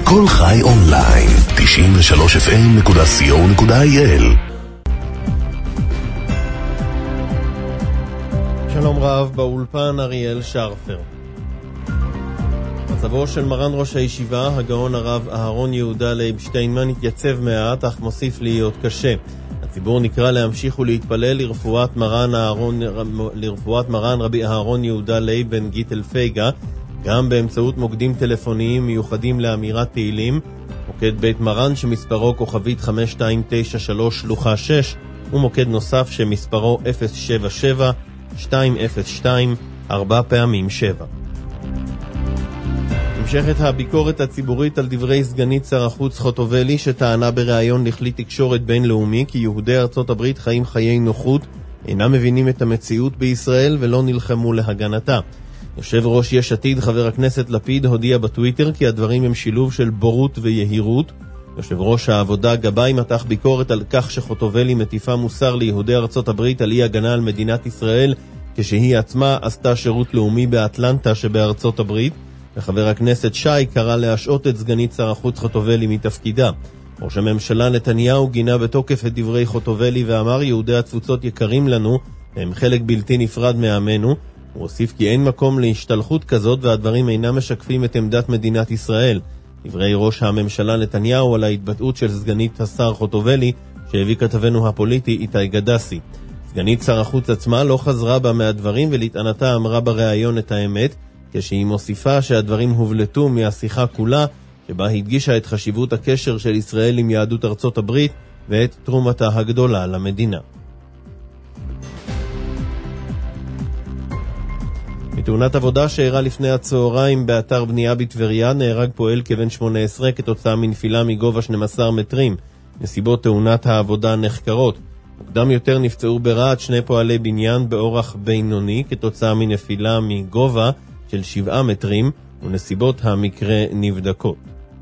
כל חי אונליין, 93fm.co.il. שלום רב, באולפן אריאל שרפר. מצבו של מרן ראש הישיבה, הגאון הרב אהרון יהודה לייב שטיינמן, התייצב מעט, אך מוסיף להיות קשה. הציבור נקרא להמשיך ולהתפלל לרפואת מרן רבי אהרון יהודה לייב בן גיטל פייגה, גם באמצעות מוקדים טלפוניים מיוחדים לאמירת תהילים, מוקד בית מרן שמספרו כוכבית 5293 שלוחה 6, ומוקד נוסף שמספרו 077-202-4 פעמים 7. המשכת הביקורת הציבורית על דברי סגנית שר החוץ חוטובלי, שטענה בראיון לכלי תקשורת בינלאומי כי יהודי ארצות הברית חיים חיי נוחות, אינם מבינים את המציאות בישראל ולא נלחמו להגנתה. יושב ראש יש עתיד חבר הכנסת לפיד הודיע בטוויטר כי הדברים הם שילוב של בורות ויהירות. יושב ראש העבודה גבאי מתח ביקורת על כך שחוטובלי מטיפה מוסר ליהודי ארצות הברית על אי הגנה על מדינת ישראל, כשהיא עצמה עשתה שירות לאומי באטלנטה שבארצות הברית, וחבר הכנסת שי קרא להשעות את סגנית שר החוץ חוטובלי מתפקידה. ראש הממשלה נתניהו גינה בתוקף את דברי חוטובלי ואמר יהודי התפוצות יקרים לנו, הם חלק בלתי נפרד מעמנו. הוא הוסיף כי אין מקום להשתלחות כזאת והדברים אינם משקפים את עמדת מדינת ישראל. דברי ראש הממשלה נתניהו על ההתבטאות של סגנית השר חוטובלי שהביא כתבנו הפוליטי איתי גדסי. סגנית שר החוץ עצמה לא חזרה בה מהדברים ולטענתה אמרה בראיון את האמת, כשהיא מוסיפה שהדברים הובלטו מהשיחה כולה, שבה הדגישה את חשיבות הקשר של ישראל עם יהדות ארצות הברית ואת תרומתה הגדולה למדינה. בתאונת עבודה שאירעה לפני הצהריים באתר בנייה בטבריה נהרג פועל כבן 18 כתוצאה מנפילה מגובה 12 מטרים. נסיבות תאונת העבודה נחקרות. מוקדם יותר נפצעו ברעד שני פועלי בניין באורח בינוני כתוצאה מנפילה מגובה של 7 מטרים, ונסיבות המקרה נבדקות.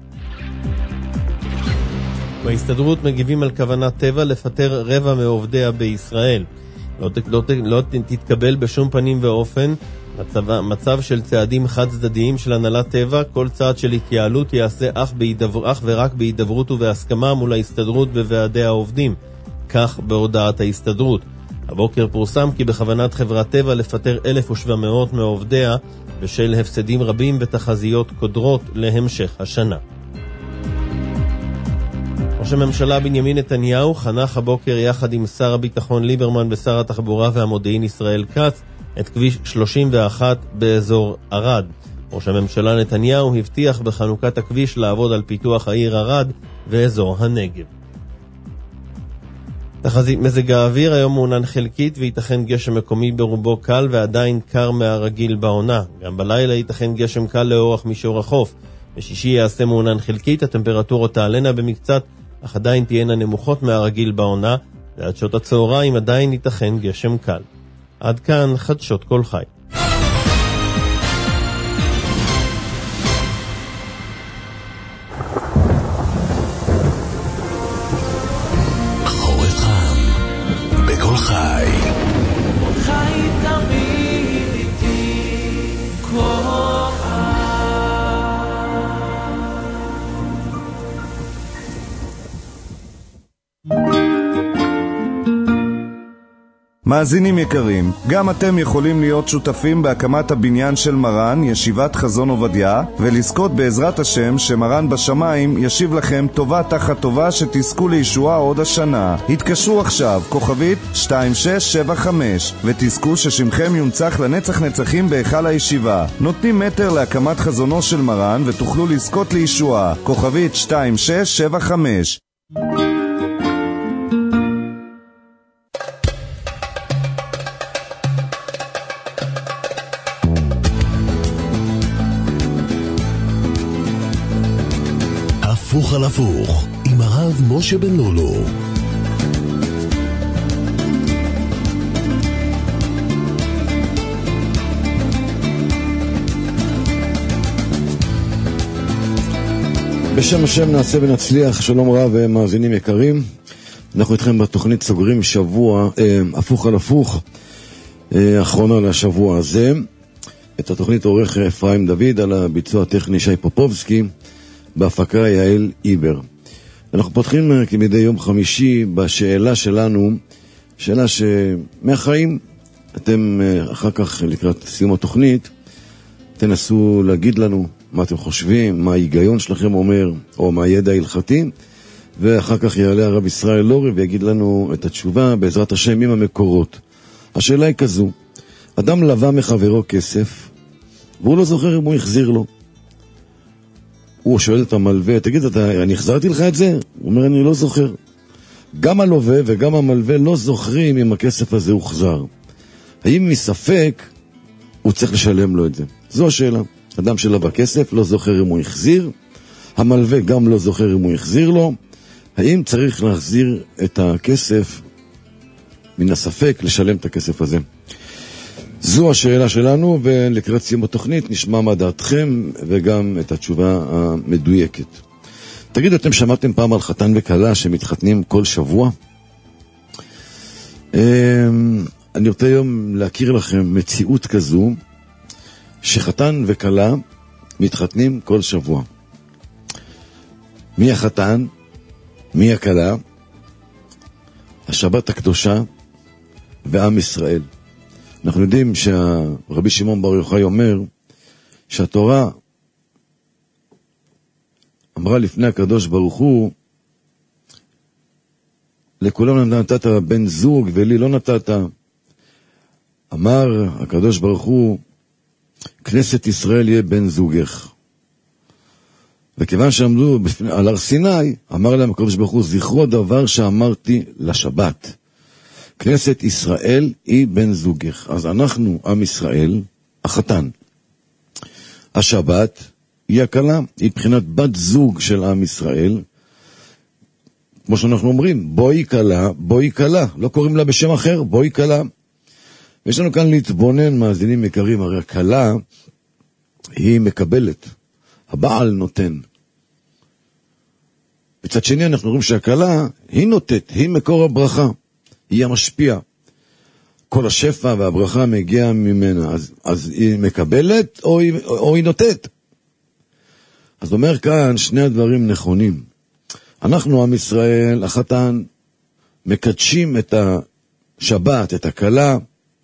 בהסתדרות מגיבים על כוונת טבע לפטר רבע מעובדיה בישראל. לא תתקבל בשום פנים ואופן מצב של צעדים חד צדדיים של הנהלת טבע. כל צעד של התייעלות יעשה אך ורק בהידברות ובהסכמה מול ההסתדרות בוועדי העובדים, כך בהודעת ההסתדרות. הבוקר פורסם כי בכוונת חברת טבע לפטר 1,700 מעובדיה בשל הפסדים רבים ותחזיות קודרות להמשך השנה. ראש הממשלה בנימין נתניהו חנך הבוקר יחד עם שר הביטחון ליברמן ושר התחבורה והמודיעין ישראל כץ את כביש 31 באזור ערד. ראש הממשלה נתניהו הבטיח בחנוכת הכביש לעבוד על פיתוח העיר ערד ואזור הנגב. תחזית מזג האוויר היום מעונן חלקית וייתכן גשם מקומי ברובו קל ועדיין קר מהרגיל בעונה. גם בלילה ייתכן גשם קל לאורך מישור החוף. בשישי יעשה מעונן חלקית, הטמפרטורות תעלנה במקצת, אך עדיין תהיינה נמוכות מהרגיל בעונה, ועד שעות הצהריים עדיין ייתכן גשם קל. עד כאן חדשות כל חי. חורף חם בכל חי. חי תמיד איתי כל חי. מאזינים יקרים, גם אתם יכולים להיות שותפים בהקמת הבניין של מרן, ישיבת חזון עובדיה, ולזכות בעזרת השם שמרן בשמיים ישיב לכם טובה תחת טובה שתזכו לישועה עוד השנה. התקשרו עכשיו, כוכבית 2675, ותזכו ששמכם יונצח לנצח נצחים בהיכל הישיבה. נותנים מטר להקמת חזונו של מרן ותוכלו לזכות לישועה. כוכבית 2675. הפוך על הפוך עם הרב משה בן לולו. בשם השם נעשה ונצליח. שלום רב ומאזינים יקרים, אנחנו איתכם בתוכנית סוגרים שבוע הפוך על הפוך, אחרונה לשבוע הזה. את התוכנית עורך אפרים דוד, על הביצוע הטכני שי פופובסקי. בהפקה יעל איבר. אנחנו פותחים כמדי יום חמישי בשאלה שלנו, שאלה שמהחיים, אתם אחר כך לקראת סיום התוכנית, תנסו להגיד לנו מה אתם חושבים, מה ההיגיון שלכם אומר, או מה הידע ההלכתי, ואחר כך יעלה הרב ישראל לורי ויגיד לנו את התשובה בעזרת השם עם המקורות. השאלה היא כזו, אדם לווה מחברו כסף, והוא לא זוכר אם הוא החזיר לו. הוא שואל את המלווה, תגיד, אני החזרתי לך את זה? הוא אומר, אני לא זוכר. גם הלווה וגם המלווה לא זוכרים אם הכסף הזה הוחזר. האם מספק הוא צריך לשלם לו את זה? זו השאלה. אדם שלווה כסף לא זוכר אם הוא החזיר, המלווה גם לא זוכר אם הוא החזיר לו. האם צריך להחזיר את הכסף מן הספק, לשלם את הכסף הזה? זו השאלה שלנו, ולקראת סיום התוכנית נשמע מה דעתכם וגם את התשובה המדויקת. תגידו, אתם שמעתם פעם על חתן וכלה שמתחתנים כל שבוע? אני רוצה היום להכיר לכם מציאות כזו, שחתן וכלה מתחתנים כל שבוע. מי החתן? מי הכלה? השבת הקדושה ועם ישראל. אנחנו יודעים שהרבי שמעון בר יוחאי אומר שהתורה אמרה לפני הקדוש ברוך הוא, לכולם נתת בן זוג ולי לא נתת. אמר הקדוש ברוך הוא, כנסת ישראל יהיה בן זוגך. וכיוון שעמדו על הר סיני, אמר להם הקדוש ברוך הוא, זכרו הדבר שאמרתי לשבת. כנסת ישראל היא בן זוגך. אז אנחנו, עם ישראל, החתן. השבת היא הכלה, היא בחינת בת זוג של עם ישראל. כמו שאנחנו אומרים, בואי כלה, בואי כלה. לא קוראים לה בשם אחר, בואי כלה. ויש לנו כאן להתבונן, מאזינים יקרים, הרי הכלה היא מקבלת. הבעל נותן. בצד שני אנחנו רואים שהכלה היא נותנת, היא מקור הברכה. היא המשפיע. כל השפע והברכה מגיע ממנה. אז היא מקבלת או היא נותנת. אז אומר כאן שני הדברים נכונים. אנחנו, עם ישראל, החתן, מקדשים את השבת, את הכלה,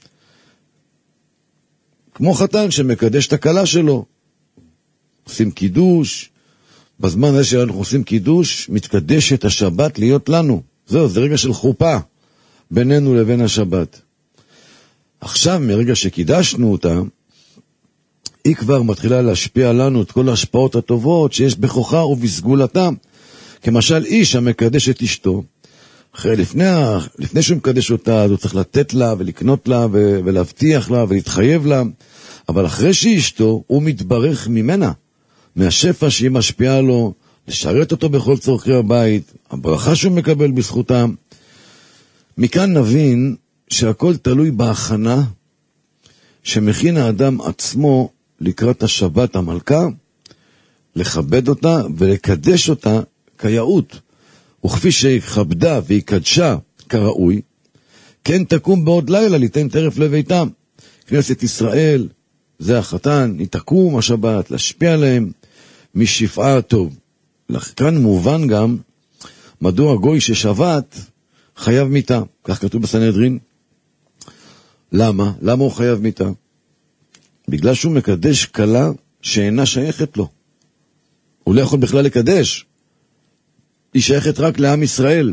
כמו חתן שמקדש את הכלה שלו. עושים קידוש. בזמן הזה שאנחנו עושים קידוש, מתקדש את השבת להיות לנו. זהו, זה רגע של חופה. בינינו לבין השבת. עכשיו, מרגע שקידשנו אותה, היא כבר מתחילה להשפיע לנו את כל ההשפעות הטובות שיש בכוחה ובסגולתה. כמשל איש המקדש את אשתו, לפני שהוא מקדש אותה, אז הוא צריך לתת לה ולקנות לה ולהבטיח לה ולהתחייב לה, אבל אחרי שהיא אשתו, הוא מתברך ממנה, מהשפע שהיא משפיעה לו, לשרת אותו בכל צורכי הבית, הברכה שהוא מקבל בזכותה. מכאן נבין שהכל תלוי בהכנה שמכין האדם עצמו לקראת השבת המלכה, לכבד אותה ולקדש אותה כיאות, וכפי שהכבדה והקדשה כראוי, כן תקום בעוד לילה ליתן טרף לביתם. כנסת ישראל, זה החתן, היא תקום השבת, להשפיע עליהם משפעה הטוב. כאן מובן גם מדוע גוי ששבת חייב מיתה, כך כתוב בסנהדרין. למה? למה הוא חייב מיתה? בגלל שהוא מקדש כלה שאינה שייכת לו. הוא לא יכול בכלל לקדש. היא שייכת רק לעם ישראל.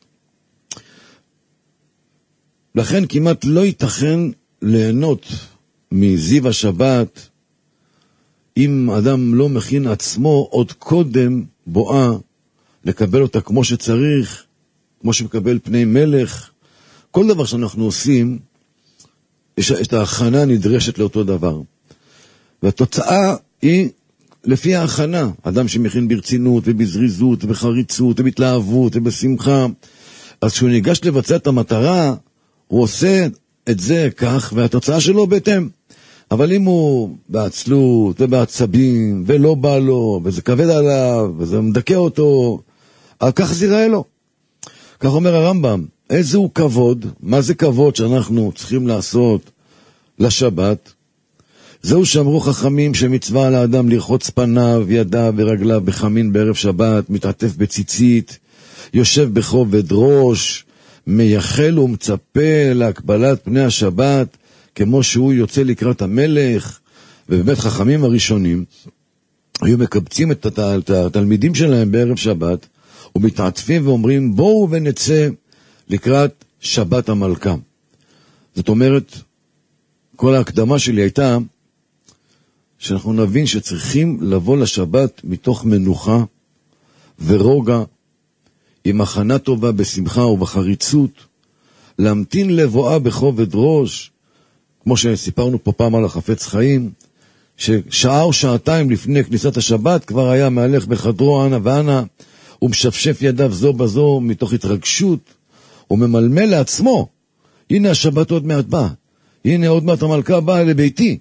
לכן כמעט לא ייתכן ליהנות מזיו השבת אם אדם לא מכין עצמו עוד קודם בואה לקבל אותה כמו שצריך, כמו שמקבל פני מלך. כל דבר שאנחנו עושים, יש את ההכנה הנדרשת לאותו דבר. והתוצאה היא לפי ההכנה. אדם שמכין ברצינות ובזריזות ובחריצות ובהתלהבות ובשמחה, אז כשהוא ניגש לבצע את המטרה, הוא עושה את זה כך, והתוצאה שלו בהתאם. אבל אם הוא בעצלות ובעצבים ולא בא לו, וזה כבד עליו וזה מדכא אותו, כך זה ייראה לו. כך אומר הרמב"ם, איזהו כבוד, מה זה כבוד שאנחנו צריכים לעשות לשבת? זהו שאמרו חכמים שמצווה על האדם לרחוץ פניו, ידיו ורגליו בחמין בערב שבת, מתעטף בציצית, יושב בכובד ראש, מייחל ומצפה להקבלת פני השבת, כמו שהוא יוצא לקראת המלך. ובאמת חכמים הראשונים היו מקבצים את התלמידים שלהם בערב שבת, ומתעטפים ואומרים בואו ונצא לקראת שבת המלכה. זאת אומרת, כל ההקדמה שלי הייתה שאנחנו נבין שצריכים לבוא לשבת מתוך מנוחה ורוגע, עם הכנה טובה בשמחה ובחריצות, להמתין לבואה בכובד ראש, כמו שסיפרנו פה פעם על החפץ חיים, ששעה או שעתיים לפני כניסת השבת כבר היה מהלך בחדרו אנה ואנה, ומשפשף ידיו זו בזו מתוך התרגשות, וממלמל לעצמו, הנה השבת עוד מעט באה, הנה עוד מעט המלכה באה לביתי.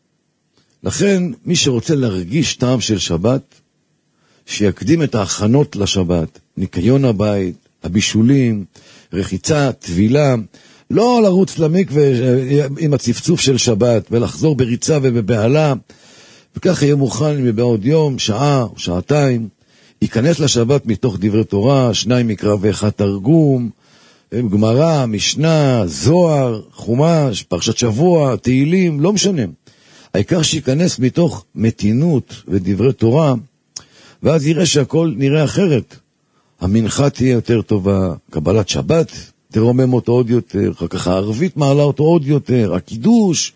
לכן מי שרוצה להרגיש טעם של שבת, שיקדים את ההכנות לשבת, ניקיון הבית, הבישולים, רחיצה, טבילה, לא לרוץ למקווה עם הצפצוף של שבת, ולחזור בריצה ובבעלה, וכך יהיה מוכן מבעוד יום, שעה או שעתיים, ייכנס לשבת מתוך דברי תורה, 2 מקרא ו1 תרגום, גמרא, משנה, זוהר, חומש, פרשת שבוע, תהילים, לא משנה. העיקר שייכנס מתוך מתינות ודברי תורה, ואז יראה שהכל נראה אחרת. המנחה תהיה יותר טובה, קבלת שבת תרומם אותו עוד יותר, אחר כך הערבית מעלה אותו עוד יותר, הקידוש,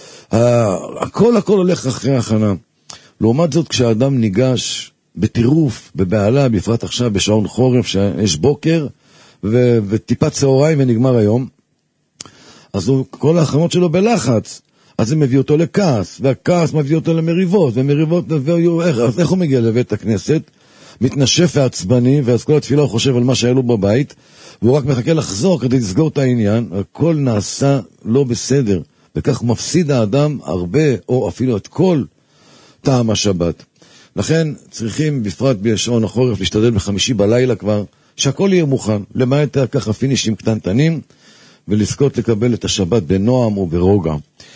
הכל הולך אחרי הכנה. לעומת זאת, כשאדם ניגש בטירוף, בבעלה, בפרט עכשיו בשעון חורף, שיש בוקר, וטיפת צהריים ונגמר היום, אז כל ההכנות שלו בלחץ, אז זה מביא אותו לכעס, והכעס מביא אותו למריבות, ומריבות, אז איך הוא מגיע לבית הכנסת? מתנשף ועצבני, ואז כל התפילה הוא חושב על מה שהיה לו בבית, והוא רק מחכה לחזור כדי לסגור את העניין. הכל נעשה לא בסדר, וכך מפסיד האדם הרבה, או אפילו את כל טעם השבת. לכן צריכים בפרט בשעון החורף להשתדל בחמישי בלילה כבר, שהכל יהיה מוכן, למעט ככה פינישים קטנטנים, ולזכות לקבל את השבת בנועם וברוגע.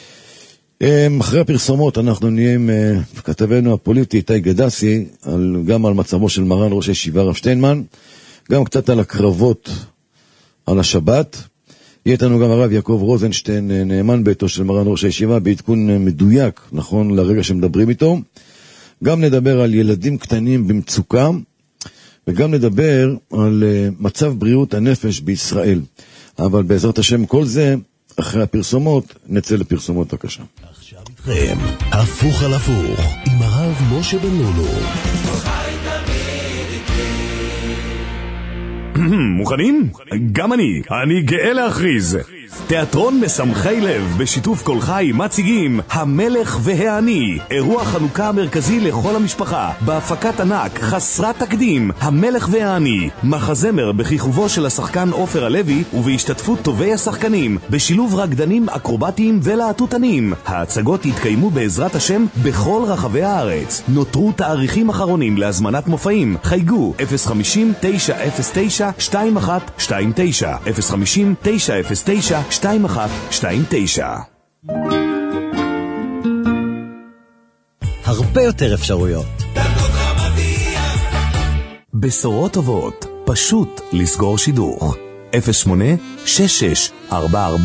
אחרי הפרסומות אנחנו נהיה עם כתבנו הפוליטי איתי גדסי, גם על מצבו של מרן ראש הישיבה הרב שטיינמן, גם קצת על הקרבות על השבת. יהיה איתנו גם הרב יעקב רוזנשטיין, נאמן ביתו של מרן ראש הישיבה, בעדכון מדויק, נכון לרגע שמדברים איתו. גם נדבר על ילדים קטנים במצוקה, וגם נדבר על מצב בריאות הנפש בישראל. אבל בעזרת השם כל זה, אחרי הפרסומות, נצא לפרסומות בבקשה. עכשיו איתכם, הפוך על הפוך, עם הרב משה בן לולו. מוכנים? גם אני גאה להכריז. תיאטרון משמחי לב בשיתוף כל חי מציגים המלך והעני, אירוע חנוכה המרכזי לכל המשפחה, בהפקת ענק חסרת תקדים. המלך והעני, מחזמר בכיכובו של השחקן עופר הלוי ובהשתתפות טובי השחקנים, בשילוב רקדנים אקרובטיים ולהטוטנים. ההצגות יתקיימו בעזרת השם בכל רחבי הארץ. נותרו תאריכים אחרונים להזמנת מופעים. חייגו 050-909-2129 050-909-2129. הרבה יותר אפשרויות. בשורות טובות, פשוט לסגור שידוך. 08-66-44-647.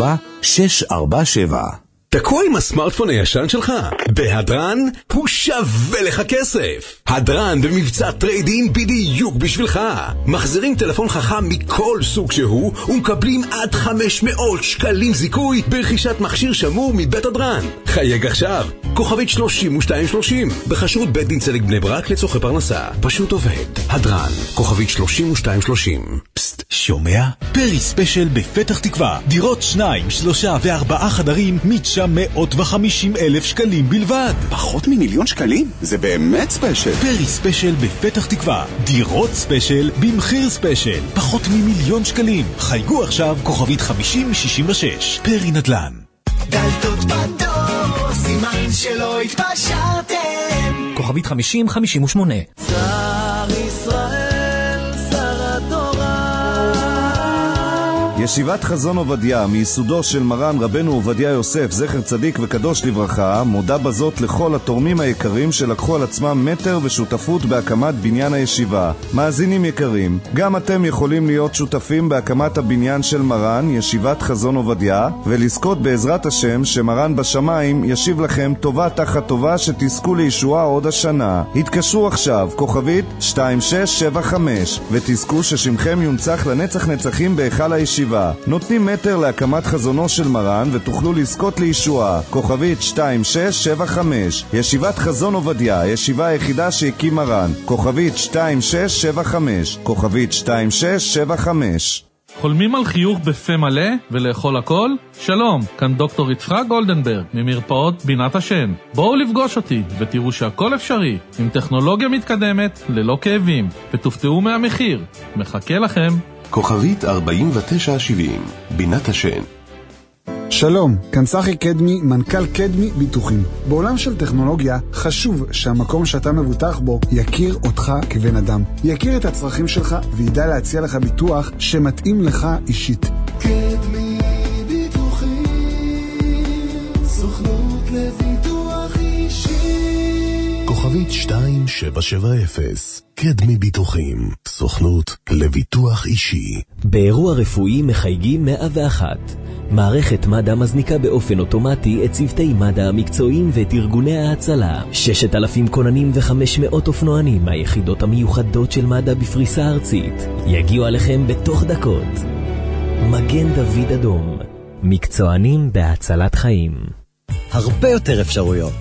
תקוע עם הסמארטפון הישן שלך? בהדרן הוא שווה לך כסף. הדרן במבצע טריידין בדיוק בשבילך. מחזירים טלפון חכם מכל סוג שהוא ומקבלים עד 500 שקלים זיכוי ברכישת מכשיר שמור מבית הדרן. חייג עכשיו, כוכבית 3230 בחשרות בית דין צדק בני ברק לצורכי פרנסה. פשוט עובד. הדרן, כוכבית 3230. פסט, שומע? פרי ספיישל בפתח תקווה. דירות 2, 3 ו4 חדרים 950,000 שקלים בלבד. פחות מ1,000,000 שקלים? זה באמת ספיישל. פרי ספיישל בפתח תקווה. דירות ספיישל במחיר ספיישל. פחות מ1,000,000 שקלים. חייגו עכשיו כוכבית 5066. פרי נדל"ן. דלתות פתוח, סימן שלא התפשרתם. כוכבית 5058. שר ישראל, שר התורה. ישיבת חזון עובדיה, מיסודו של מרן רבנו עובדיה יוסף, זכר צדיק וקדוש לברכה, מודה בזאת לכל התורמים היקרים שלקחו על עצמם מטר ושותפות בהקמת בניין הישיבה. מאזינים יקרים, גם אתם יכולים להיות שותפים בהקמת הבניין של מרן, ישיבת חזון עובדיה, ולזכות בעזרת השם שמרן בשמיים ישיב לכם טובה תחת טובה, שתזכו לישועה עוד השנה. התקשרו עכשיו, כוכבית 2675, ותזכו ששמכם יונצח לנצח נצחים בהיכל הישיבה. נותנים מטר להקמת חזונו של מרן ותוכלו לזכות לישועה. כוכבית 2675, ישיבת חזון עובדיה, הישיבה היחידה שהקים מרן. כוכבית 2675, כוכבית 2675. חולמים על חיוך בפה מלא ולאכול הכל? שלום, כאן דוקטור יצחק גולדנברג ממרפאות בינת השן. בואו לפגוש אותי ותראו שהכל אפשרי, עם טכנולוגיה מתקדמת, ללא כאבים, ותופתעו מהמחיר. מחכה לכם. כוכבית 4970, בינת השן. שלום, כאן צחי קדמי, מנכ"ל קדמי ביטוחים. בעולם של טכנולוגיה חשוב שהמקום שאתה מבוטח בו יכיר אותך כבן אדם. יכיר את הצרכים שלך וידע להציע לך ביטוח שמתאים לך אישית. קדמי ביטוחים, סוכנות לביטוח אישי. כוכבית 2770, קדמי ביטוחים, סוכנות לביטוח אישי. באירוע רפואי מחייגים 101. מערכת מד"א מזניקה באופן אוטומטי את צוותי מד"א המקצועיים ואת ארגוני ההצלה. 6,000 כוננים ו500 אופנוענים מהיחידות המיוחדות של מד"א בפריסה ארצית יגיעו עליכם בתוך דקות. מגן דוד אדום, מקצוענים בהצלת חיים. הרבה יותר אפשרויות.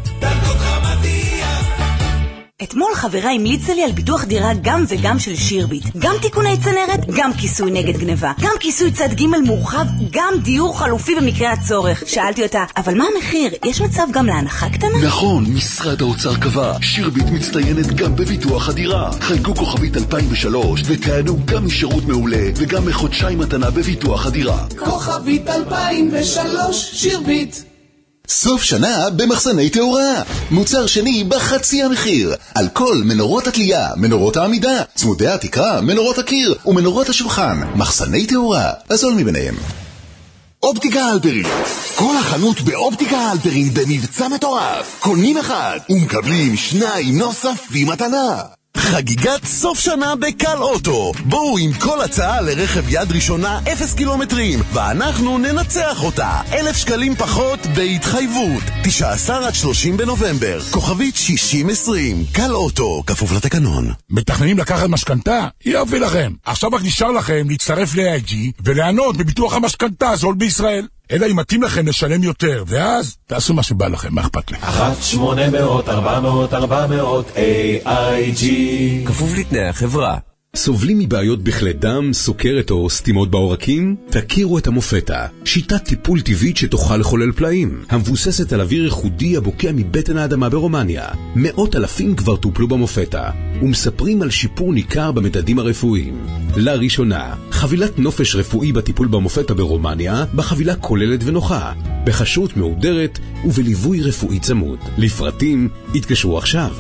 אתמול חברה המליצה לי על ביטוח דירה גם וגם של שירביט. גם תיקוני צנרת, גם כיסוי נגד גניבה, גם כיסוי צד ג' מורחב, גם דיור חלופי במקרה הצורך. שאלתי אותה, אבל מה המחיר? יש מצב גם להנחה קטנה? נכון, משרד האוצר קבע. שירביט מצטיינת גם בביטוח הדירה. חייגו כוכבית 2003 ותענו גם משירות מעולה וגם מחודשיים מתנה בביטוח הדירה. כוכבית 2003, שירביט. סוף שנה במחסני תאורה. מוצר שני בחצי המחיר. על כל מנורות התלייה, מנורות העמידה, צמודי התקרה, מנורות הקיר ומנורות השולחן. מחסני תאורה, הזול מביניהם. אופטיקה אלפרין. כל החנות באופטיקה אלפרין במבצע מטורף. קונים אחד ומקבלים 2 נוספים מתנה. חגיגת סוף שנה בקל אוטו. בואו עם כל הצעה לרכב יד ראשונה 0 קילומטרים ואנחנו ננצח אותה. 1,000 שקלים פחות בהתחייבות. 19 עד 30 בנובמבר. כוכבית 6020. קל אוטו, כפוף לתקנון. מתכננים לקחת משכנתה? יופי לכם. עכשיו רק נשאר לכם להצטרף ל-AIG ולענות בביטוח המשכנתה הזול בישראל. אלא אם מתאים לכם לשלם יותר, ואז תעשו מה שבא לכם, מה אכפת לי? 1-800-400-400 AIG. כפוף לתנאי החברה. סובלים מבעיות בכלי דם, סוכרת או סתימות בעורקים? תכירו את המופטה, שיטת טיפול טבעית שתוכל לחולל פלאים, המבוססת על אוויר ייחודי הבוקע מבטן האדמה ברומניה. 100,000 כבר טופלו במופטה, ומספרים על שיפור ניכר במדדים הרפואיים. לראשונה, חבילת נופש רפואי בטיפול במופטה ברומניה, בחבילה כוללת ונוחה, בחשרות מהודרת ובליווי רפואי צמוד. לפרטים, התקשרו עכשיו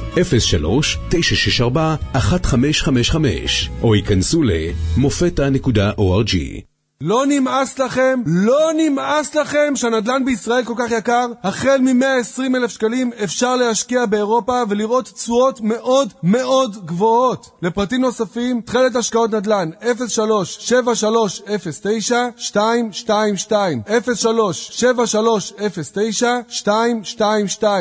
03-964-1555 או ייכנסו למופתה.org. לא נמאס לכם? לא נמאס לכם שהנדל"ן בישראל כל כך יקר? החל מ-120,000 שקלים אפשר להשקיע באירופה ולראות תשואות מאוד מאוד גבוהות. לפרטים נוספים, תחילת השקעות נדל"ן 03-7309-222 03-7309-222.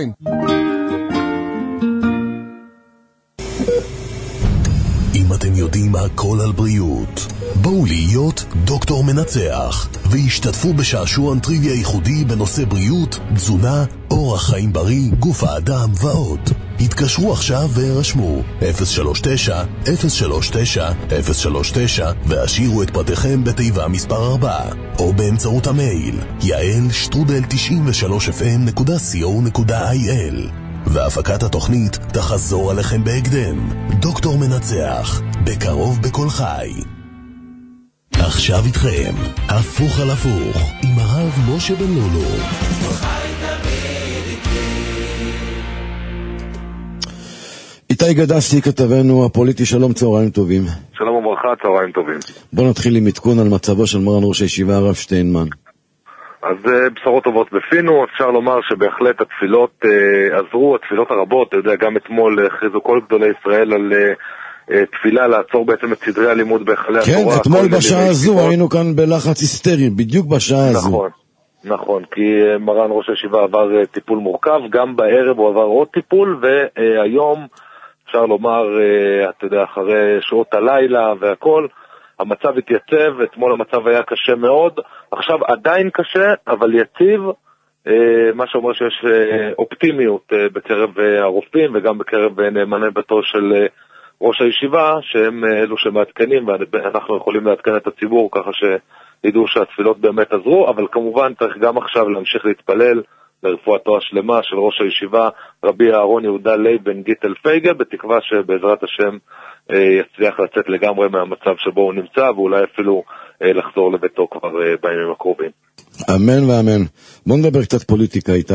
אם אתם יודעים הכל על בריאות, בואו להיות דוקטור מנצח והשתתפו בשעשועון טריוויה ייחודי בנושא בריאות, תזונה, אורח חיים בריא, גוף האדם ועוד. התקשרו עכשיו ורשמו 039-039-039 והשאירו את פרטיכם בתיבה מספר 4 או באמצעות המייל yael-93fm.co.il. והפקת התוכנית תחזור עליכם בהקדם. דוקטור מנצח, בקרוב בכל חי. עכשיו איתכם, הפוך על הפוך, עם הרב משה בן לולו. איתי גדסי, כתבנו הפוליטי, שלום, צהריים טובים. שלום וברכה, צהריים טובים. בוא נתחיל עם עדכון על מצבו של מרן ראש הישיבה הרב שטיינמן. אז בשורות טובות בפינו, אפשר לומר שבהחלט התפילות עזרו, התפילות הרבות, אתה יודע, גם אתמול הכריזו כל גדולי ישראל על תפילה לעצור בעצם את סדרי הלימוד בהיכלי התורה. כן, אתמול בשעה הזו היינו כאן בלחץ היסטרי, בדיוק בשעה הזו. נכון, נכון, כי מרן ראש הישיבה עבר טיפול מורכב, גם בערב הוא עבר עוד טיפול, והיום אפשר לומר, אתה יודע, אחרי שעות הלילה והכל, המצב התייצב, אתמול המצב היה קשה מאוד, עכשיו עדיין קשה, אבל יציב, מה שאומר שיש אופטימיות בקרב הרופאים וגם בקרב נאמני ביתו של ראש הישיבה, שהם אלו שמעדכנים, ואנחנו יכולים לעדכן את הציבור ככה שידעו שהתפילות באמת עזרו, אבל כמובן צריך גם עכשיו להמשיך להתפלל לרפואתו השלמה של ראש הישיבה, רבי אהרון יהודה לייבן גיטל פייגה, בתקווה שבעזרת השם יצליח לצאת לגמרי מהמצב שבו הוא נמצא, ואולי אפילו לחזור לביתו כבר בימים הקרובים. אמן ואמן. בוא נדבר קצת פוליטיקה, איתי.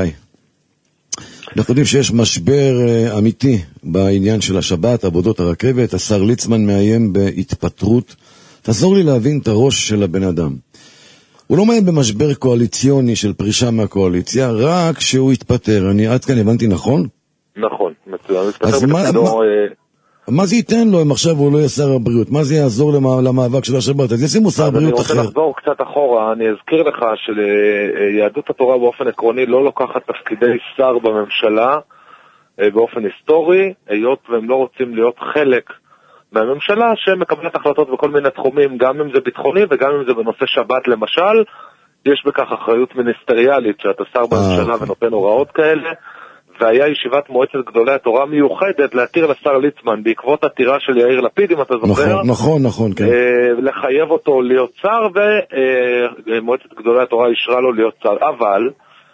אנחנו יודעים שיש משבר אמיתי בעניין של השבת, עבודות הרכבת, השר ליצמן מאיים בהתפטרות. תעזור לי להבין את הראש של הבן אדם. הוא לא מאיים במשבר קואליציוני של פרישה מהקואליציה, רק שהוא יתפטר. אני עד כאן הבנתי נכון? נכון, מצוין. אז מה זה ייתן לו אם עכשיו הוא לא יהיה שר הבריאות? מה זה יעזור למאבק של השבת? אז ישימו שר בריאות אחר. אני רוצה לחזור קצת אחורה, אני אזכיר לך שיהדות התורה באופן עקרוני לא לוקחת תפקידי שר בממשלה באופן היסטורי, היות והם לא רוצים להיות חלק מהממשלה שמקבלת החלטות בכל מיני תחומים, גם אם זה ביטחוני וגם אם זה בנושא שבת למשל, יש בכך אחריות מיניסטריאלית שאתה שר בממשלה ונותן הוראות כאלה, והיה ישיבת מועצת גדולי התורה מיוחדת להתיר לשר ליצמן בעקבות עתירה של יאיר לפיד, אם אתה זוכר. נכון, כן. לחייב אותו להיות שר, ומועצת גדולי התורה אישרה לו להיות שר. אבל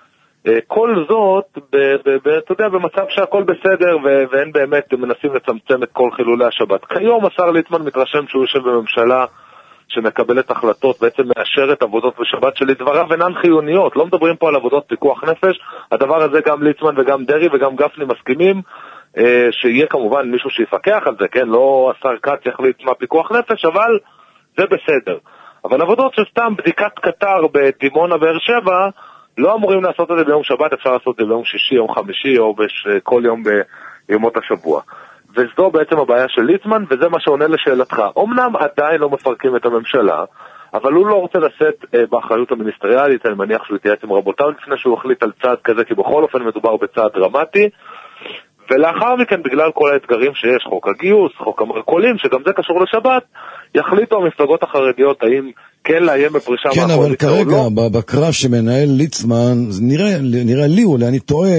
כל זאת, אתה יודע, במצב שהכל בסדר, ואין באמת, מנסים לצמצם את כל חילולי השבת. כיום השר ליצמן מתרשם שהוא יושב בממשלה שמקבלת החלטות, בעצם מאשרת עבודות בשבת שלדבריו אינן חיוניות, לא מדברים פה על עבודות פיקוח נפש, הדבר הזה גם ליצמן וגם דרי וגם גפני מסכימים, שיהיה כמובן מישהו שיפקח על זה, כן, לא השר כץ יחליט מה פיקוח נפש, אבל זה בסדר. אבל עבודות שסתם בדיקת קטר בדימונה באר שבע, לא אמורים לעשות את זה ביום שבת, אפשר לעשות את זה ביום שישי, יום חמישי, או כל יום בימות השבוע. וזו בעצם הבעיה של ליצמן, וזה מה שעונה לשאלתך. אמנם עדיין לא מפרקים את הממשלה, אבל הוא לא רוצה לשאת באחריות המיניסטריאלית, אני מניח שהוא יתייעץ עם רבותיו לפני שהוא החליט על צעד כזה, כי בכל אופן מדובר בצעד דרמטי, ולאחר מכן, בגלל כל האתגרים שיש, חוק הגיוס, חוק המרכולים, שגם זה קשור לשבת, יחליטו המפלגות החרדיות האם כן לאיים בפרישה מהקואליציה או לא. כן, אבל כרגע, בקרב שמנהל ליצמן, נראה לי, אולי אני טועה,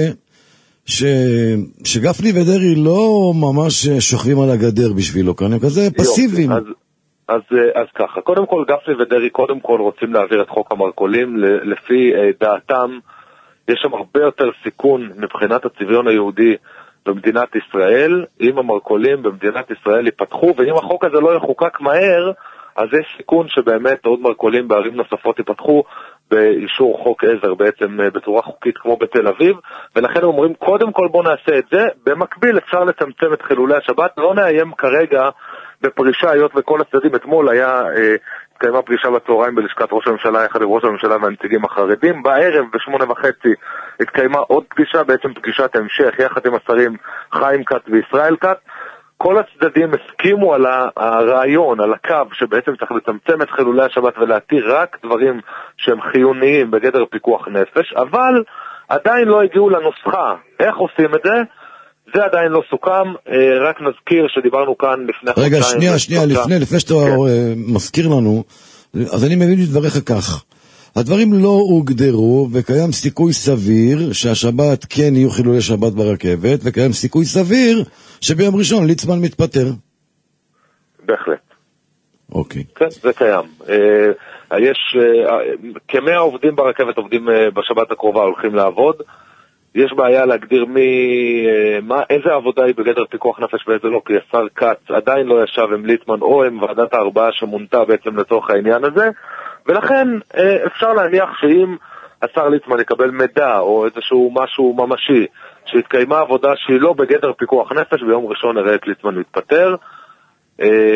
שגפני ודרי לא ממש שוכבים על הגדר בשבילו, כאן הם כזה פסיביים. אז ככה, קודם כל גפני ודרי קודם כל רוצים להעביר את חוק המרכולים, לפי דעתם יש שם הרבה יותר סיכון מבחינת הצביון היהודי במדינת ישראל, אם המרכולים במדינת ישראל ייפתחו, ואם החוק הזה לא יחוקק מהר, אז יש סיכון שבאמת עוד מרכולים בערים נוספות ייפתחו באישור חוק עזר בעצם בצורה חוקית כמו בתל אביב, ולכן הם אומרים קודם כל בוא נעשה את זה, במקביל אפשר לצמצם את חילולי השבת, לא נאיים כרגע בפרישה, היות וכל הצדדים, אתמול התקיימה פרישה בצהריים בלשכת ראש הממשלה יחד עם ראש הממשלה והנציגים החרדים, בערב ב8:30 התקיימה עוד פגישה, בעצם פגישת המשך יחד עם השרים חיים כץ וישראל כץ, כל הצדדים הסכימו על הרעיון, על הקו שבעצם צריך לצמצם את חילולי השבת ולהתיר רק דברים שהם חיוניים בגדר פיקוח נפש, אבל עדיין לא הגיעו לנוסחה. איך עושים את זה? זה עדיין לא סוכם, רק נזכיר שדיברנו כאן לפני רגע, שנייה, לפני שאתה מזכיר לנו, אז אני מבין לדבריך כך. הדברים לא הוגדרו, וקיים סיכוי סביר שהשבת כן יהיו חילולי שבת ברכבת, וקיים סיכוי סביר שביום ראשון ליצמן מתפטר. בהחלט. אוקיי. כן, זה קיים. יש כ100 עובדים ברכבת, עובדים בשבת הקרובה, הולכים לעבוד. יש בעיה להגדיר איזה עבודה היא בגדר פיקוח נפש ואיזה לא, כי השר כץ עדיין לא ישב עם ליצמן או עם ועדת הארבעה שמונתה בעצם לצורך העניין הזה, ולכן אפשר להניח שאם השר ליצמן יקבל מידע או איזשהו משהו ממשי שהתקיימה עבודה שהיא לא בגדר פיקוח נפש, ביום ראשון נראה את ליצמן מתפטר.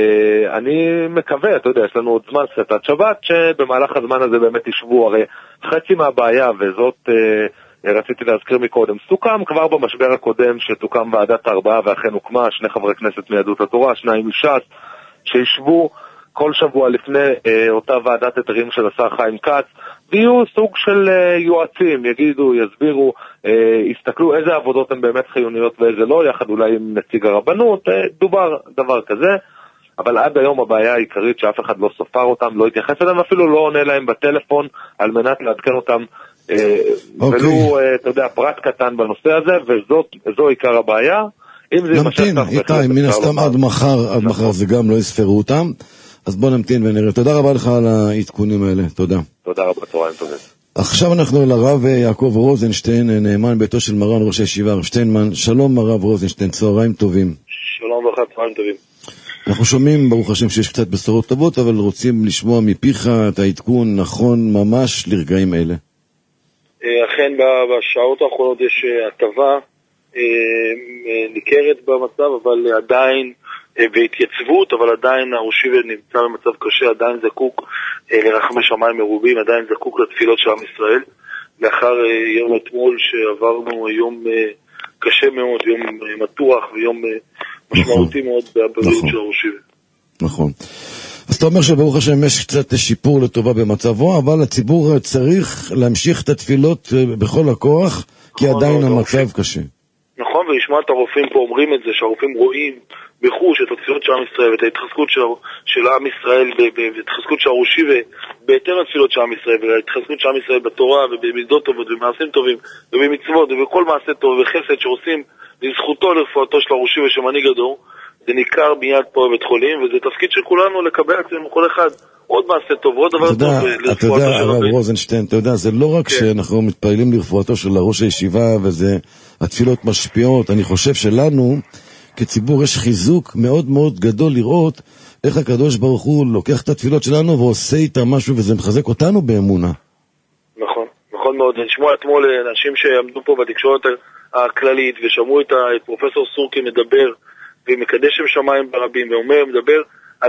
אני מקווה, אתה יודע, יש לנו עוד זמן סטת שבת, שבמהלך הזמן הזה באמת ישבו, הרי חצי מהבעיה, וזאת רציתי להזכיר מקודם, סוכם כבר במשבר הקודם שתוקם ועדת 4 ואכן הוקמה, 2 חברי כנסת מיהדות התורה, 2 מש"ס, שישבו כל שבוע לפני אותה ועדת היתרים של השר חיים כץ, ויהיו סוג של יועצים, יגידו, יסבירו, יסתכלו איזה עבודות הן באמת חיוניות ואיזה לא, יחד אולי עם נציג הרבנות, דובר דבר כזה, אבל עד היום הבעיה העיקרית שאף אחד לא סופר אותם, לא התייחס אליהם, אפילו לא עונה להם בטלפון על מנת לעדכן אותם, ולו, אתה יודע, פרט קטן בנושא הזה, וזו עיקר הבעיה. נמתין, איתי, מן הסתם עד מחר זה גם לא יספרו אותם, אז בוא נמתין ונראה. תודה רבה לך על העדכונים האלה, תודה. תודה רבה, צהריים טובים. עכשיו אנחנו לרב יעקב רוזנשטיין, נאמן ביתו של מרן ראש הישיבה הרב שטיינמן. שלום הרב רוזנשטיין, צהריים טובים. שלום וברכה, צהריים טובים. אנחנו שומעים ברוך השם שיש קצת בשורות טובות, אבל רוצים לשמוע מפיך את העדכון נכון ממש לרגעים אלה. אכן בשעות האחרונות יש הטבה ניכרת במצב, אבל עדיין בהתייצבות, אבל עדיין הראשיבה נמצא במצב קשה, עדיין זקוק לרחמי שמיים מרובים, עדיין זקוק לתפילות של עם ישראל. לאחר יום אתמול שעברנו יום קשה מאוד, יום מתוח ויום משמעותי מאוד בבריאות של הראשיבה. נכון. אז אתה אומר שברוך השם יש קצת שיפור לטובה במצבו, אבל הציבור צריך להמשיך את התפילות בכל הכוח, כי עדיין המצב קשה. נכון, ולשמוע את הרופאים פה אומרים את זה, שהרופאים רואים בחוש את התפילות של עם ישראל, ואת ההתחזקות של עם ישראל, וההתחזקות של הראשיבה, בהתאם לתפילות של עם ישראל, וההתחזקות של עם ישראל בתורה, ובמידות טובות, ובמעשים טובים, ובמצוות, ובכל מעשה טוב, וחסד שעושים לזכותו לרפואתו של הראשיבה שמנהיג הדור, זה ניכר מיד פה בבית חולים, וזה תפקיד של כולנו לקבל אצלנו כל אחד עוד מעשה טוב, עוד דבר טוב לרפואתו של הרב. אתה יודע, הרב רוזנשטיין, אתה יודע, זה לא רק שאנחנו מתפעלים לרפואתו של ראש הישיבה, וזה התפילות משפיעות. אני חושב שלנו כציבור יש חיזוק מאוד מאוד גדול לראות איך הקדוש ברוך הוא לוקח את התפילות שלנו ועושה איתה משהו, וזה מחזק אותנו באמונה. נכון, נכון מאוד. נשמוע אתמול אנשים שעמדו פה בתקשורת הכללית ושמעו את פרופסור סורקי מדבר ומקדש שם שמיים ברבים, ואומר, מדבר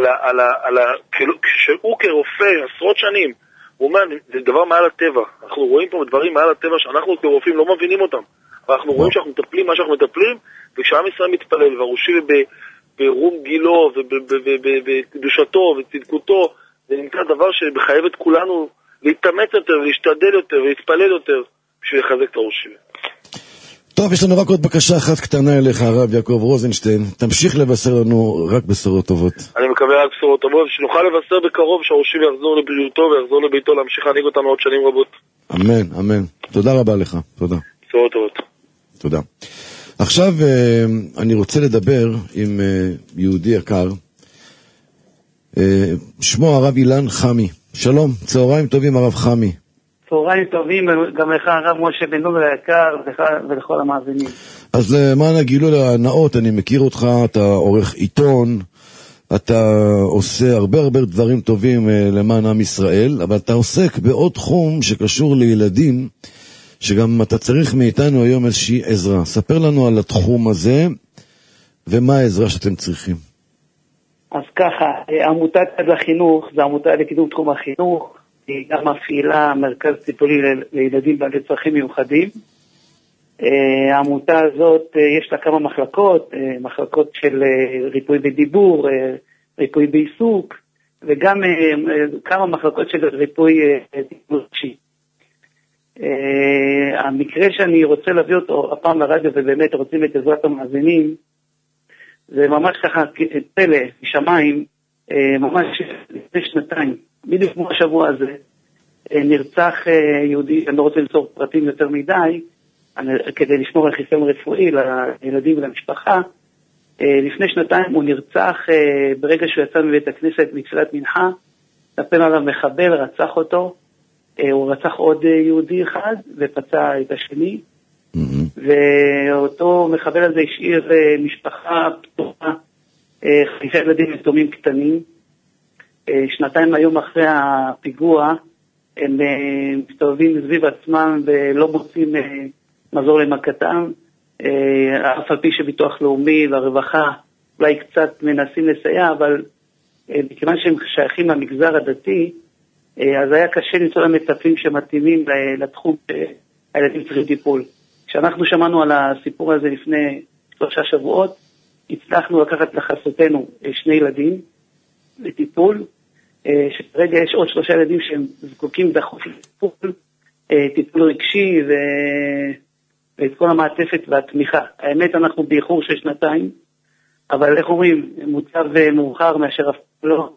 שהוא כרופא עשרות שנים, הוא אומר, זה דבר מעל הטבע, אנחנו רואים פה דברים מעל הטבע שאנחנו כרופאים לא מבינים אותם, ואנחנו רואים שאנחנו מטפלים מה שאנחנו מטפלים, וכשעם ישראל מתפלל והראשיבה ברום גילו ובקדושתו וצדקותו, זה נמצא דבר שמחייב את כולנו להתאמץ יותר ולהשתדל יותר ולהתפלל יותר בשביל לחזק את הראשיבה. טוב, יש לנו רק עוד בקשה אחת קטנה אליך, הרב יעקב רוזנשטיין. תמשיך לבשר לנו רק בשורות טובות. אני מקווה רק בשורות טובות, שנוכל לבשר בקרוב שהראשיבה יחזור לבריאותו ויחזור לביתו להמשיך להנהיג אותנו עוד שנים רבות. אמן, אמן. תודה רבה לך. תודה. בשורות טובות. תודה. עכשיו אני רוצה לדבר עם יהודי יקר, שמו הרב אילן חמי. שלום, צהריים טובים הרב חמי. צהריים טובים גם לך הרב משה בן נון היקר ולכל המאזינים. אז למען הגילוי הנאות, אני מכיר אותך, אתה עורך עיתון, אתה עושה הרבה דברים טובים למען עם ישראל, אבל אתה עוסק בעוד תחום שקשור לילדים, שגם אתה צריך מאיתנו היום איזושהי עזרה. ספר לנו על התחום הזה, ומה העזרה שאתם צריכים. אז ככה, עמותת יד לחינוך, זה עמותה לקידום תחום החינוך, היא גם מפעילה מרכז טיפולי לילדים בעלי צרכים מיוחדים. העמותה הזאת, יש לה כמה מחלקות, מחלקות של ריפוי בדיבור, ריפוי בעיסוק, וגם כמה מחלקות של ריפוי טיפול רגשי. המקרה שאני רוצה להביא אותו הפעם לרדיו, ובאמת רוצים את עזרת המאזינים, זה ממש ככה פלא משמיים, ממש לפני שנתיים, בדיוק כמו השבוע הזה, נרצח יהודי, אני לא רוצה למסור פרטים יותר מדי, כדי לשמור על חיסיון רפואי לילדים ולמשפחה. לפני שנתיים הוא נרצח ברגע שהוא יצא מבית הכנסת מתפילת מנחה, נפל עליו מחבל, רצח אותו, הוא רצח עוד יהודי אחד ופצע את השני, ואותו מחבל הזה השאיר משפחה פתוחה, 5 ילדים יתומים קטנים. שנתיים היום אחרי הפיגוע הם מסתובבים סביב עצמם ולא מוצאים מזור למכתם, אף על פי שביטוח לאומי והרווחה אולי קצת מנסים לסייע, אבל מכיוון שהם שייכים למגזר הדתי, אז היה קשה למצוא להם מטפלים שמתאימים לתחום שהילדים צריכים טיפול. כשאנחנו שמענו על הסיפור הזה לפני 3 שבועות, הצלחנו לקחת לחסותנו 2 ילדים לטיפול, שכרגע יש עוד 3 ילדים שהם זקוקים דחוף לטיפול, טיפול רגשי ואת כל המעטפת והתמיכה. האמת, אנחנו באיחור של 2, אבל איך אומרים, מוצב מאוחר מאשר אף לא.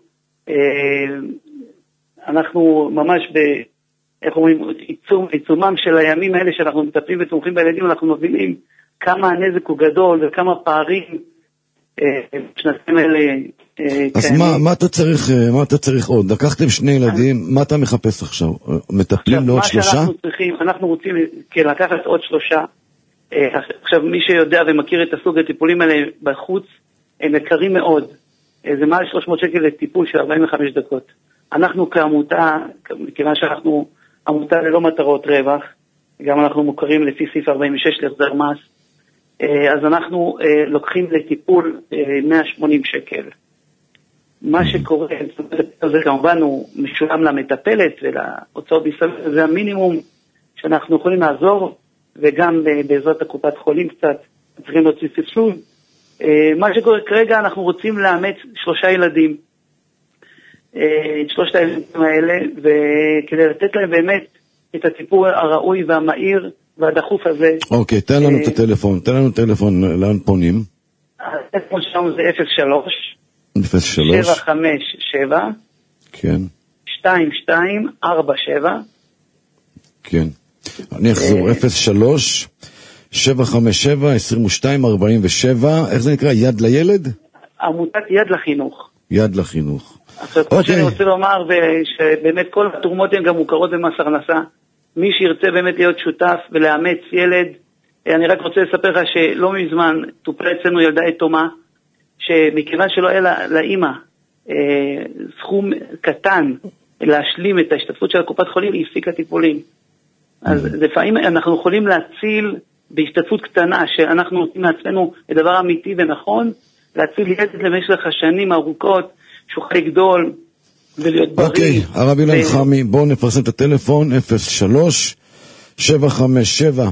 אנחנו ממש איך אומרים, עיצומם של הימים האלה שאנחנו מטפלים ותומכים בילדים, אנחנו מבינים כמה הנזק הוא גדול וכמה פערים בשנתיים האלה אז מה אתה צריך עוד? לקחתם 2 ילדים, מה אתה מחפש עכשיו? מטפלים לעוד 3? אנחנו רוצים לקחת עוד 3. עכשיו, מי שיודע ומכיר את הסוג הטיפולים האלה בחוץ, הם יקרים מאוד. זה מעל 300 שקל לטיפול של 45 דקות. אנחנו כעמותה, מכיוון שאנחנו עמותה ללא מטרות רווח, גם אנחנו מוכרים לפי סעיף 46 להחזר מס, אז אנחנו לוקחים לטיפול 180 שקל. מה שקורה, זה כמובן הוא משולם למטפלת ולהוצאות בישראל, זה המינימום שאנחנו יכולים לעזור, וגם בעזרת הקופת חולים קצת, צריכים להוציא סבסוד. מה שקורה כרגע, אנחנו רוצים לאמץ 3 ילדים, את 3 הילדים האלה, וכדי לתת להם באמת את הטיפול הראוי והמהיר והדחוף הזה. אוקיי, תן לנו את הטלפון, לאן פונים? הטלפון שלנו זה 03 757 כן 2247. כן, אני אחזור, 03 757 2247. איך זה נקרא? יד לילד? עמותת יד לחינוך. יד לחינוך. עכשיו, כמו שאני רוצה לומר, שבאמת כל התרומות הן גם מוכרות במס הכנסה. מי שירצה באמת להיות שותף ולאמץ ילד, אני רק רוצה לספר לך שלא מזמן טופלה אצלנו ילדה יתומה, שמכיוון שלא היה לאמא סכום קטן להשלים את ההשתתפות של הקופת חולים, היא הפסיקה טיפולים. אז לפעמים אנחנו יכולים להציל בהשתתפות קטנה, שאנחנו נותנים לעצמנו את דבר אמיתי ונכון, להציל ילד למשך השנים הארוכות, שוכל לגדול ולהיות בריא. אוקיי, הרב אילן חמי, בואו נפרסם את הטלפון, 03 757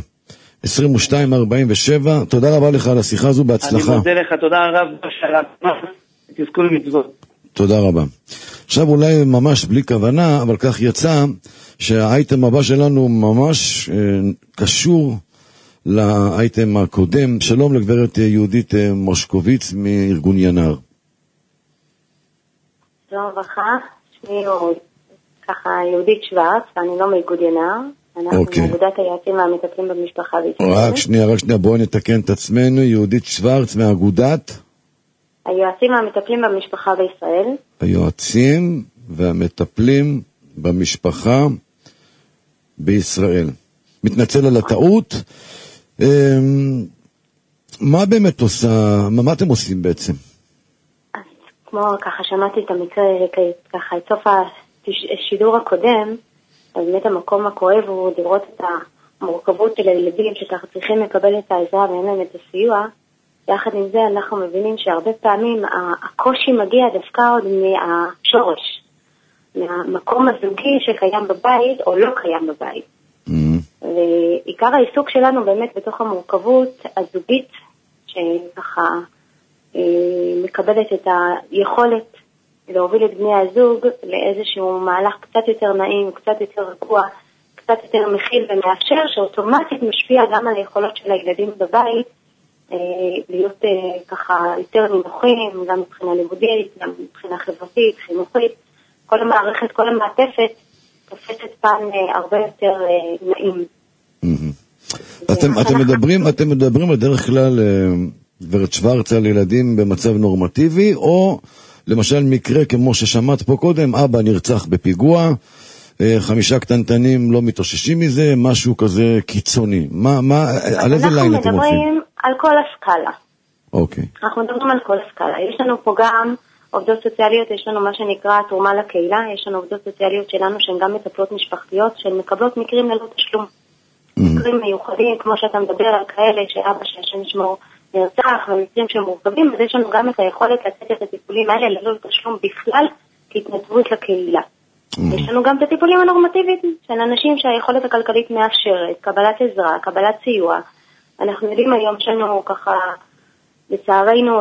2247. תודה רבה לך על השיחה הזו, בהצלחה. אני מודה לך, תודה רב, תזכו למצוות. תודה רבה. עכשיו אולי ממש בלי כוונה, אבל כך יצא שהאייטם הבא שלנו ממש קשור לאייטם הקודם. שלום לגברת יהודית מושקוביץ מארגון ינר. שלום וברכה, שמי ככה יהודית שוורץ, אני לא מאיגוד ינר, אנחנו מאגודת היועצים והמטפלים במשפחה בישראל. רק שנייה, בואו נתקן את עצמנו. יהודית שוורץ מאגודת היועצים והמטפלים במשפחה בישראל. היועצים והמטפלים במשפחה בישראל. מתנצל על הטעות. מה באמת עושה, מה אתם עושים בעצם? אז כמו ככה שמעתי את המקרה, ככה את סוף השידור הקודם, אז באמת המקום הכואב הוא לראות את המורכבות של הילדים שככה צריכים לקבל את העזרה ואין להם את הסיוע. יחד עם זה אנחנו מבינים שהרבה פעמים הקושי מגיע דווקא עוד מהשורש, מהמקום הזוגי שקיים בבית או לא קיים בבית. ועיקר העיסוק שלנו באמת בתוך המורכבות הזוגית, שככה מקבלת את היכולת להוביל את בני הזוג לאיזשהו מהלך קצת יותר נעים, קצת יותר רגוע, קצת יותר מכיל ומאפשר, שאוטומטית משפיע גם על היכולות של הילדים בבית, להיות ככה יותר נינוחים, גם מבחינה לימודית, גם מבחינה חברתית, חינוכית, כל המערכת, כל המעטפת, תופסת פן הרבה יותר נעים. אתם מדברים בדרך כלל, גברת שוורץ, על ילדים במצב נורמטיבי, או למשל מקרה כמו ששמעת פה קודם, אבא נרצח בפיגוע, 5 קטנטנים לא מתאוששים מזה, משהו כזה קיצוני. על איזה ליין אתם הולכים? אנחנו מדברים על כל הסקאלה. אוקיי. אנחנו מדברים על כל הסקאלה. יש לנו פה גם עובדות סוציאליות, יש לנו מה שנקרא תרומה לקהילה, יש לנו עובדות סוציאליות שלנו שהן גם מטפלות משפחתיות, שהן מקבלות מקרים ללא תשלום. מקרים מיוחדים, כמו שאתה מדבר על כאלה, שאבא שהשם ישמור נרצח ומקרים שמורכבים, אז יש לנו גם את היכולת לתת את הטיפולים האלה ללא תשלום בכלל כהתנדבות לקהילה. יש לנו גם את הטיפולים הנורמטיביים של אנשים שהיכולת הכלכלית מאפשרת, קבלת עזרה, קבלת סיוע. אנחנו יודעים היום שלנו ככה, לצערנו,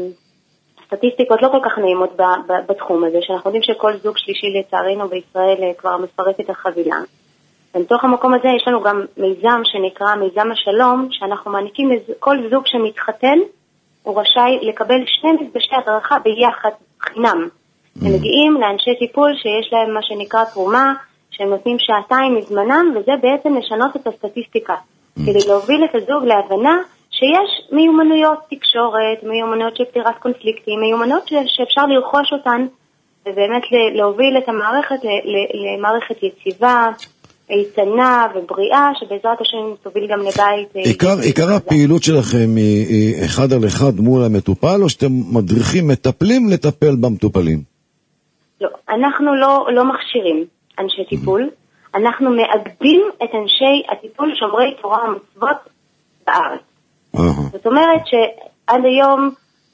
סטטיסטיקות לא כל כך נעימות בתחום הזה, שאנחנו יודעים שכל זוג שלישי לצערנו בישראל כבר מפרק את החבילה. ובתוך המקום הזה יש לנו גם מיזם שנקרא מיזם השלום, שאנחנו מעניקים לכל זוג שמתחתן, הוא רשאי לקבל 2 מפגשי הדרכה ביחד חינם. הם מגיעים לאנשי טיפול שיש להם מה שנקרא תרומה, שהם נותנים 2 שעתיים מזמנם, וזה בעצם לשנות את הסטטיסטיקה, כדי להוביל את הזוג להבנה שיש מיומנויות תקשורת, מיומנויות של פתירת קונפליקטים, מיומנויות שאפשר לרכוש אותן, ובאמת להוביל את המערכת למערכת יציבה, איתנה ובריאה, שבעזרת השם תוביל גם לבית. עיקר הפעילות שלכם היא אחד על אחד מול המטופל, או שאתם מדריכים, מטפלים לטפל במטופלים? לא, אנחנו לא מכשירים אנשי טיפול, אנחנו מאגדים את אנשי הטיפול שומרי תורה ומצוות בארץ. זאת אומרת שעד היום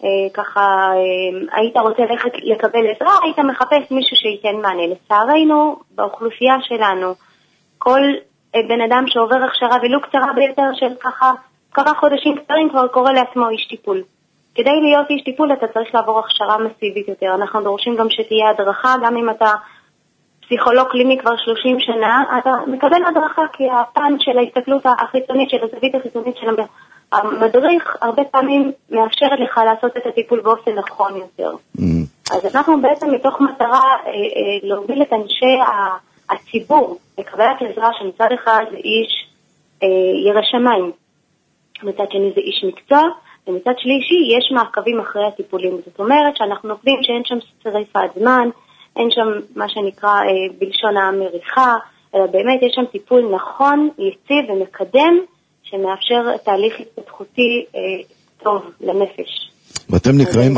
ככה היית רוצה לקבל עזרה, היית מחפש מישהו שייתן מענה. לצערנו, באוכלוסייה שלנו, כל בן אדם שעובר הכשרה ולו קצרה ביותר של ככה חודשים קצרים כבר קורא לעצמו איש טיפול. כדי להיות איש טיפול אתה צריך לעבור הכשרה מסיבית יותר. אנחנו דורשים גם שתהיה הדרכה, גם אם אתה פסיכולוג קליני כבר 30 שנה, אתה מקבל הדרכה, כי הפן של ההסתכלות החיצונית, של הזווית החיצונית של המדריך, הרבה פעמים מאפשרת לך לעשות את הטיפול באופן נכון יותר. אז אנחנו בעצם מתוך מטרה להוביל את אנשי הציבור לקבלת עזרה, שמצד אחד זה איש ירא שמיים, מצד שני זה איש מקצוע, ומצד שלישי יש מעקבים אחרי הטיפולים. זאת אומרת שאנחנו נוקדים שאין שם שריפת זמן, אין שם מה שנקרא בלשון המריחה, אלא באמת יש שם טיפול נכון, יציב ומקדם, שמאפשר תהליך התפתחותי טוב לנפש. ואתם נקראים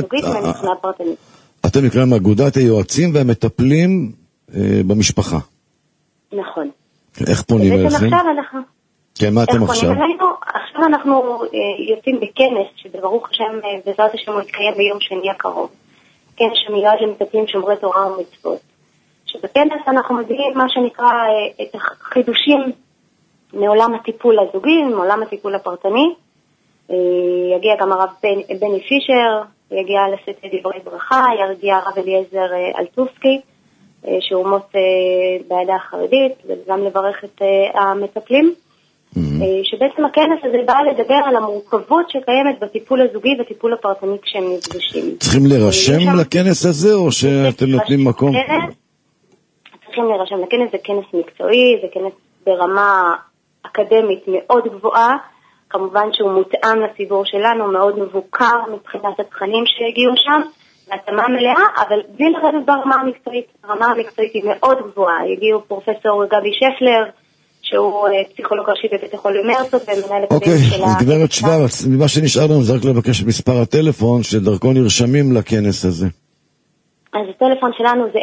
אגודת היועצים והמטפלים במשפחה. נכון. איך פונים אליכם? כן, מה אתם עכשיו? עכשיו אנחנו יוצאים בכנס, שברוך השם, בעזרת השם הוא יתקיים ביום שני הקרוב. כנס שמיועד למטפלים שומרי תורה ומצוות. שבכנס אנחנו מביאים מה שנקרא את החידושים מעולם הטיפול הזוגי, מעולם הטיפול הפרטני. יגיע גם הרב בני פישר, יגיע לשאת דברי ברכה, יגיע הרב אליעזר אלטובסקי, שהוא מות בעדה החרדית, וגם לברך את המטפלים. שבעצם הכנס הזה בא לדבר על המורכבות שקיימת בטיפול הזוגי וטיפול הפרטני כשהם נפגשים. צריכים להירשם לכנס הזה, או שאתם נותנים מקום? צריכים להירשם לכנס, זה כנס מקצועי, זה כנס ברמה אקדמית מאוד גבוהה, כמובן שהוא מותאם לציבור שלנו, מאוד מבוקר מבחינת התכנים שהגיעו שם, להתאמה מלאה, אבל בלי לרדת ברמה המקצועית, הרמה המקצועית היא מאוד גבוהה. הגיעו פרופסור גבי שפלר, שהוא פסיכולוג ראשי בבית החולים הרצוג ומנהל הקדמי של אז גברת שוורץ, ממה שנשאר לנו זה רק לבקש את מספר הטלפון שדרכו נרשמים לכנס הזה. אז הטלפון שלנו זה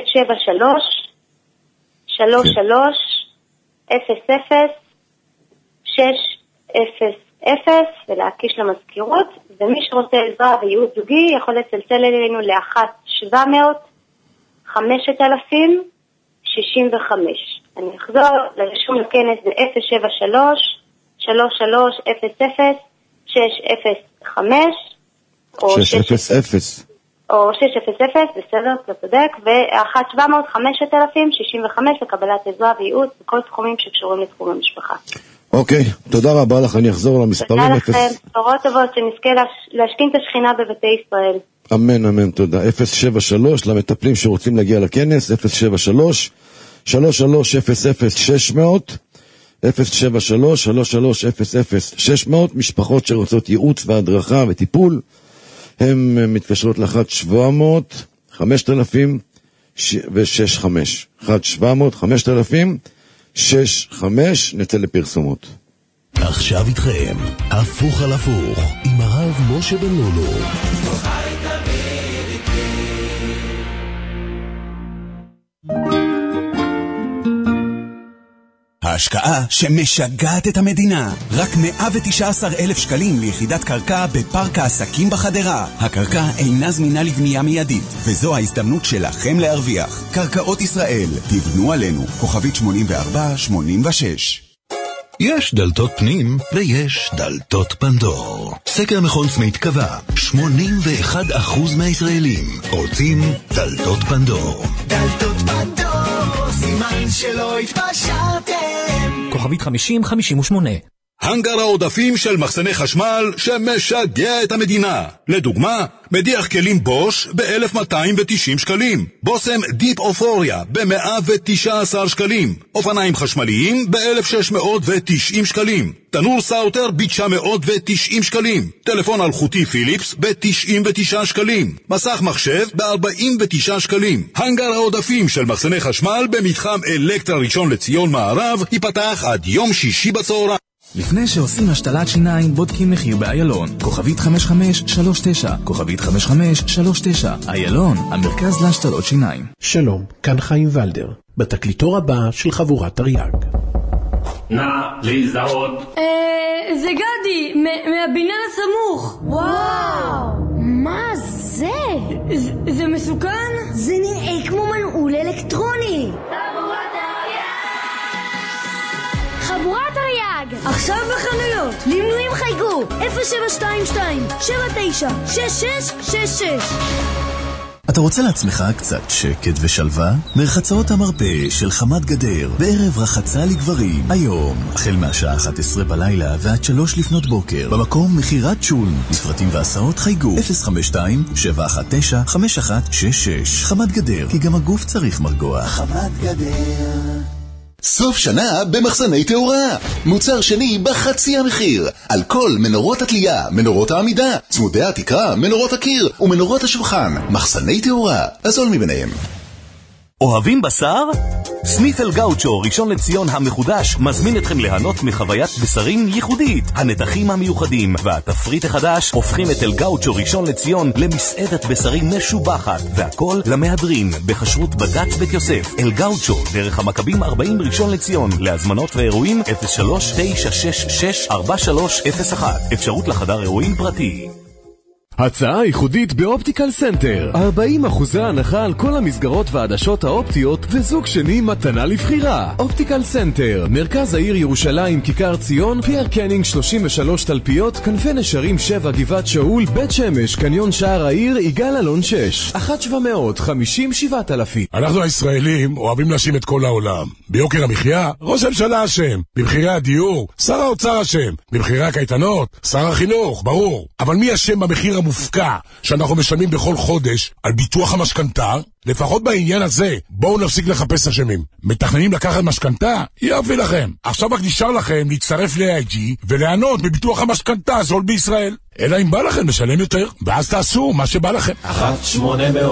073-300-600, ולהקיש למזכירות, ומי שרוצה עזרה וייעוץ זוגי יכול לצלצל אלינו ל-1-700-5065. אני אחזור, לרשום לכנס זה 073-300-605 או 600, בסדר, אתה צודק, ו-1-700-5065 לקבלת עזרה וייעוץ בכל תחומים שקשורים לתחום המשפחה. אוקיי, תודה רבה לך, אני אחזור למספרים. תודה לכם, בשורות טובות, שנזכה להשכין את השכינה בבתי ישראל. אמן, אמן, תודה. 073 למטפלים שרוצים להגיע לכנס, 073-330-600, 073-330-600, משפחות שרוצות ייעוץ והדרכה וטיפול, הן מתקשרות ל-1-700-5065, 1-700-5065, נצא לפרסומות. עכשיו איתכם, הפוך על הפוך, עם הרב משה בן לולו. ההשקעה שמשגעת את המדינה. רק 119,000 שקלים ליחידת קרקע בפארק העסקים בחדרה. הקרקע אינה זמינה לבנייה מיידית, וזו ההזדמנות שלכם להרוויח. קרקעות ישראל, תבנו עלינו. כוכבית 8486. יש דלתות פנים ויש דלתות פנדור. סקר מכון סמית קבע, 81% מהישראלים רוצים דלתות פנדור. דלתות פנדור, סימן שלא התפשרתם. כוכבית 5058. הנגר העודפים של מחסני חשמל שמשגע את המדינה. לדוגמה, מדיח כלים בוש ב-1290 שקלים. בוסם דיפ אופוריה ב-119 שקלים. אופניים חשמליים ב-1690 שקלים. תנור סאוטר ב-990 שקלים. טלפון אלחוטי פיליפס ב-99 שקלים. מסך מחשב ב-49 שקלים. הנגר העודפים של מחסני חשמל במתחם אלקטרה ראשון לציון מערב ייפתח עד יום שישי בצהריים. לפני שעושים השתלת שיניים, בודקים מחיר באיילון. כוכבית 5539, כוכבית 5539. איילון, המרכז להשתלות שיניים. שלום, כאן חיים ולדר, בתקליטור הבא של חבורת תרי"ג. נא להזדהות. זה גדי, מהבניין הסמוך. וואו, מה זה? זה מסוכן? זה נראה כמו מנעול אלקטרוני. חבורת תרי"ג, עכשיו בחנויות, למנויים חייגו 0722-796666. אתה רוצה לעצמך קצת שקט ושלווה? מרחצאות המרפא של חמת גדר בערב רחצה לגברים. היום, החל מהשעה 11 בלילה ועד 3 לפנות בוקר, במקום מחירת שול. מפרטים והסעות חייגו 052-719-5166. חמת גדר, כי גם הגוף צריך מרגוע. חמת גדר. סוף שנה במחסני תאורה. מוצר שני בחצי המחיר. על כל מנורות התלייה, מנורות העמידה, צמודי התקרה, מנורות הקיר ומנורות השולחן. מחסני תאורה, הזול מביניהם. אוהבים בשר? סניף אל גאוצ'ו ראשון לציון המחודש מזמין אתכם ליהנות מחוויית בשרים ייחודית. הנתחים המיוחדים והתפריט החדש הופכים את אל גאוצ'ו ראשון לציון למסעדת בשרים משובחת, והכל למהדרין בכשרות בד"ץ בית יוסף. אל גאוצ'ו, דרך המכבים 40 ראשון לציון. להזמנות ואירועים 03-966-4301. אפשרות לחדר אירועים פרטי. הצעה ייחודית באופטיקל סנטר. 40% הנחה על כל המסגרות והעדשות האופטיות וזוג שני מתנה לבחירה. אופטיקל סנטר, מרכז העיר ירושלים, כיכר ציון, פייר קנינג 33 תלפיות, כנפי נשרים 7 גבעת שאול, בית שמש, קניון שער העיר, יגאל אלון 6 1-750-7000. אנחנו הישראלים אוהבים להאשים את כל העולם. ביוקר המחיה, ראש הממשלה אשם. במחירי הדיור, שר האוצר אשם. במחירי הקייטנות, שר החינוך, ברור. אבל מי אשם במחיר המופקע שאנחנו משלמים בכל חודש על ביטוח המשכנתה? לפחות בעניין הזה, בואו נפסיק לחפש אשמים. מתכננים לקחת משכנתה? יופי לכם. עכשיו רק נשאר לכם להצטרף ל-AIG וליהנות בביטוח המשכנתה הזול בישראל. אלא אם בא לכם לשלם יותר, ואז תעשו מה שבא לכם. 1-800-400-400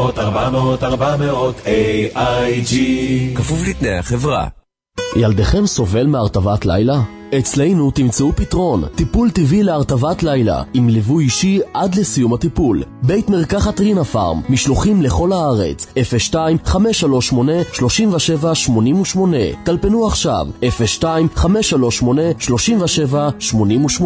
AIG. כפוף לתנאי החברה. ילדכם סובל מהרטבת לילה? אצלנו תמצאו פתרון, טיפול טבעי להרטבת לילה, עם ליווי אישי עד לסיום הטיפול. בית מרקחת רינה פארם, משלוחים לכל הארץ, 02-538-3788. טלפנו עכשיו, 02-538-3788.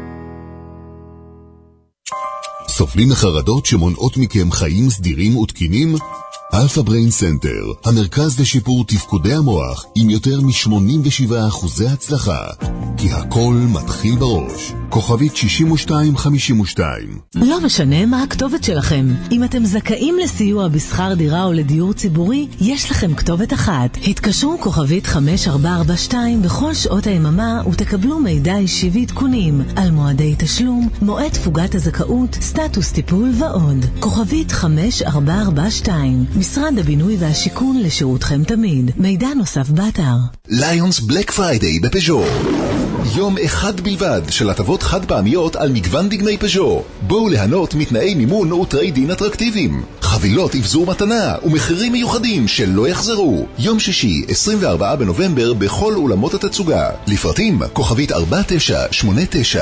סובלים מחרדות שמונעות מכם חיים סדירים ותקינים? אלפא בריין סנטר, המרכז לשיפור תפקודי המוח עם יותר מ-87% הצלחה. כי הכל מתחיל בראש. כוכבית 6252. לא משנה מה הכתובת שלכם. אם אתם זכאים לסיוע בשכר דירה או לדיור ציבורי, יש לכם כתובת אחת. התקשרו כוכבית 5442 בכל שעות היממה ותקבלו מידע אישי ועדכונים על מועדי תשלום, מועד תפוגת הזכאות, סטטוס טיפול ועוד. כוכבית 5442. משרד הבינוי והשיכון לשירותכם תמיד. מידע נוסף באתר. ליונס בלק פריידיי בפז'ו. יום אחד בלבד של הטבות חד פעמיות על מגוון דגמי פז'ו. בואו ליהנות מתנאי מימון וטריידין אטרקטיביים. חבילות אבזור מתנה ומחירים מיוחדים שלא יחזרו. יום שישי 24 בנובמבר בכל אולמות התצוגה. לפרטים כוכבית 4989.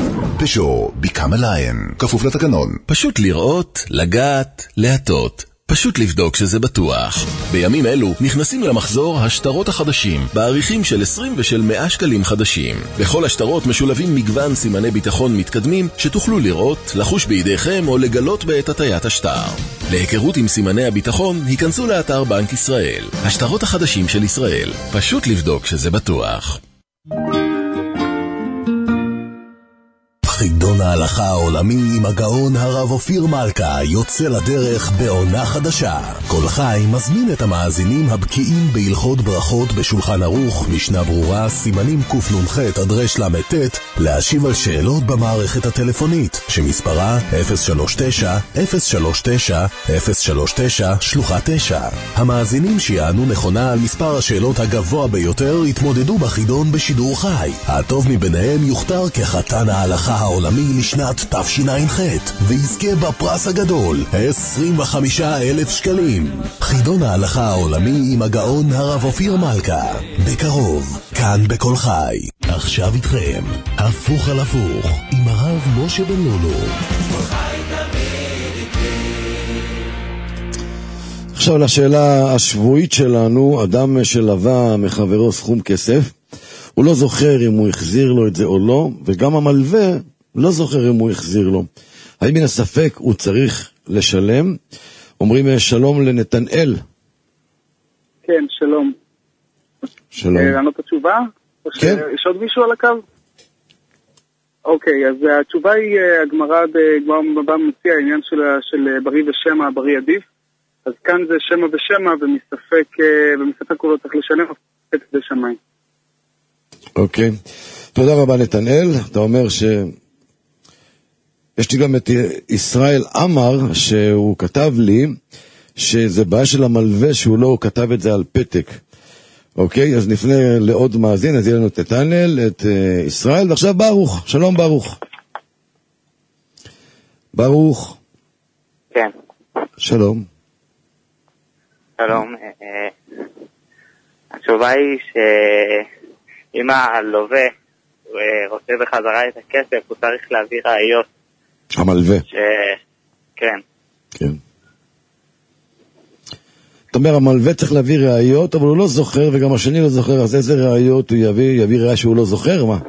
פז'ו, become a lion. כפוף לתקנון. פשוט לראות, לגעת, להטות. פשוט לבדוק שזה בטוח. בימים אלו נכנסים למחזור השטרות החדשים, בעריכים של 20 ושל 100 שקלים חדשים. בכל השטרות משולבים מגוון סימני ביטחון מתקדמים שתוכלו לראות, לחוש בידיכם או לגלות בעת הטיית השטר. להיכרות עם סימני הביטחון, היכנסו לאתר בנק ישראל. השטרות החדשים של ישראל. פשוט לבדוק שזה בטוח. חידון ההלכה העולמי עם הגאון הרב אופיר מלכה יוצא לדרך בעונה חדשה. כל חי מזמין את המאזינים הבקיעים בהלכות ברכות בשולחן ערוך, משנה ברורה, סימנים קנ"ח עד רל"ט, להשיב על שאלות במערכת הטלפונית, שמספרה 039-039-039 שלוחה 9. המאזינים שיענו נכונה על מספר השאלות הגבוה ביותר יתמודדו בחידון בשידור חי. הטוב מביניהם יוכתר כחתן ההלכה העולמי לשנת תשע"ח ויזכה בפרס הגדול 25,000 שקלים. חידון ההלכה העולמי עם הגאון הרב אופיר מלכה, בקרוב כאן בכל חי. עכשיו איתכם הפוך על הפוך עם הרב משה בן לולו. עכשיו לשאלה השבועית שלנו. אדם שלווה מחברו סכום כסף, הוא לא זוכר אם הוא החזיר לו את זה או לא, וגם המלווה לא זוכר אם הוא החזיר לו. האם מן הספק הוא צריך לשלם? אומרים שלום לנתנאל. כן, שלום. שלום. לענות התשובה? כן. יש עוד מישהו על הקו? אוקיי, אז התשובה היא, הגמרא בבבא מציע, העניין של בריא ושמע, בריא עדיף. אז כאן זה שמע ושמע, ומספק הוא לא צריך לשלם, את זה שמיים. אוקיי. תודה רבה נתנאל. אתה אומר יש לי גם את ישראל אמר, שהוא כתב לי שזה בעיה של המלווה שהוא לא כתב את זה על פתק. אוקיי, אז נפנה לעוד מאזין. אז יהיה לנו את נתנאל, את ישראל, ועכשיו ברוך. שלום ברוך. ברוך. כן. שלום. שלום. התשובה היא שאם הלווה רוצה בחזרה את הכסף, הוא צריך להביא ראיות. המלווה. כן. כן. זאת אומרת, המלווה צריך להביא ראיות, אבל הוא לא זוכר, וגם השני לא זוכר, אז איזה ראיות הוא יביא ראיה שהוא לא זוכר? מה?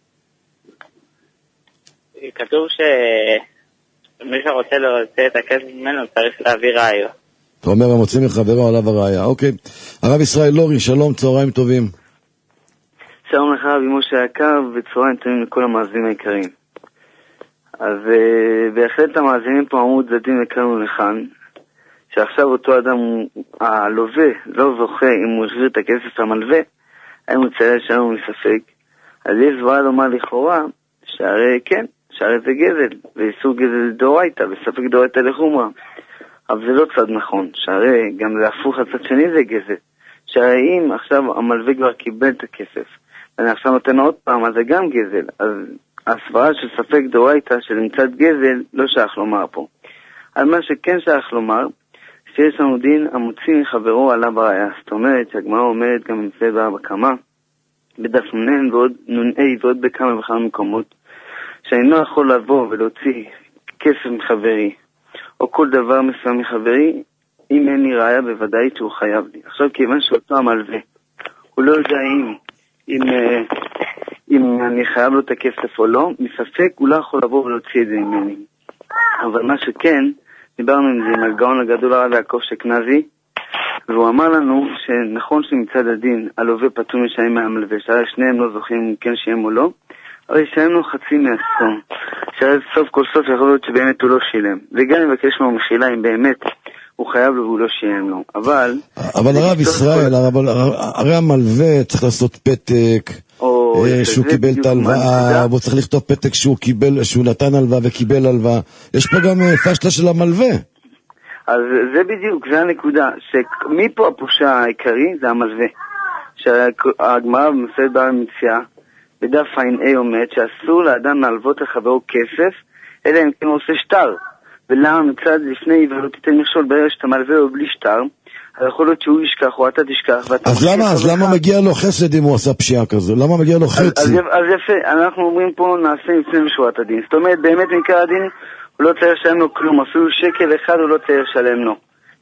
כתוב שמי שרוצה להוציא את הכסף ממנו צריך להביא ראיות. אתה אומר, הם מוצאים מחברו עליו הראיה. אוקיי. הרב ישראל לורי, שלום, צהריים טובים. שלום לך, רבי משה היקר, וצהריים טובים לכל המאזינים היקרים. אז בהחלט המאזינים פה אמרו צדדים יקרנו לכאן, שעכשיו אותו אדם, הלווה, לא זוכה אם הוא החזיר את הכסף למלווה, האם הוא צריך לשלם מספק. אז יש סברה לומר לכאורה, שהרי כן, שהרי זה גזל, ואיסור גזל דאורייתא, וספק דאורייתא לחומרא. אבל זה לא צד נכון, שהרי גם זה הפוך הצד שני זה גזל. שהרי אם עכשיו המלווה כבר קיבל את הכסף, ואני עכשיו נותן עוד פעם, אז זה גם גזל. אז הסברה של ספק דאורייתא של מצד גזל לא שייך לומר פה. על מה שכן שייך לומר, שיש לנו דין המוציא מחברו עליו הראיה. זאת אומרת שהגמרא אומרת גם במצוות בבא קמא, בדף נ"ן ועוד נ"א ועוד בכמה וכמה מקומות, שאני לא יכול לבוא ולהוציא כסף מחברי, או כל דבר מסוים מחברי, אם אין לי ראיה בוודאי שהוא חייב לי. עכשיו כיוון שאותו המלווה, הוא לא יודע אם אני חייב לו את הכסף או לא, מספק הוא לא יכול לבוא ולהוציא את זה ממני. אבל מה שכן, דיברנו עם זה עם הגאון הגדול הרב יעקב שקנזי, והוא אמר לנו שנכון שמצד הדין הלווה פטור משלם מהמלווה, שהרי שניהם לא זוכים כן שהם או לא, אבל ישלם לו חצי מהסכום, שהרי סוף כל סוף יכול להיות שבאמת הוא לא שילם, וגם יבקש לו מחילה אם באמת הוא חייב לו והוא לא שילם לו. אבל הרב ישראל, הרי המלווה צריך לעשות פתק שהוא קיבל את ההלוואה, והוא צריך לכתוב פתק שהוא נתן הלוואה וקיבל הלוואה. יש פה גם פשלה של המלווה. אז זה בדיוק, זה הנקודה, שמי פה הפושע העיקרי זה המלווה. שהגמרא במסכת בבא מציעא בדף ע"א אומרת שאסור לאדם להלוות לחברו כסף, אלא אם כן הוא עושה שטר. ולמה מצד לפני ולא תיתן מכשול ברגע שאתה מלווה או בלי שטר, אז יכול להיות שהוא ישכח או אתה תשכח. אז למה מגיע לו חסד אם הוא עשה פשיעה כזו? למה מגיע לו חצי? אז יפה, אנחנו אומרים פה נעשה לפני משורת הדין. זאת אומרת, באמת מקרא הדין הוא לא צריך לשלם לו כלום, אפילו שקל אחד הוא לא צריך לשלם לו.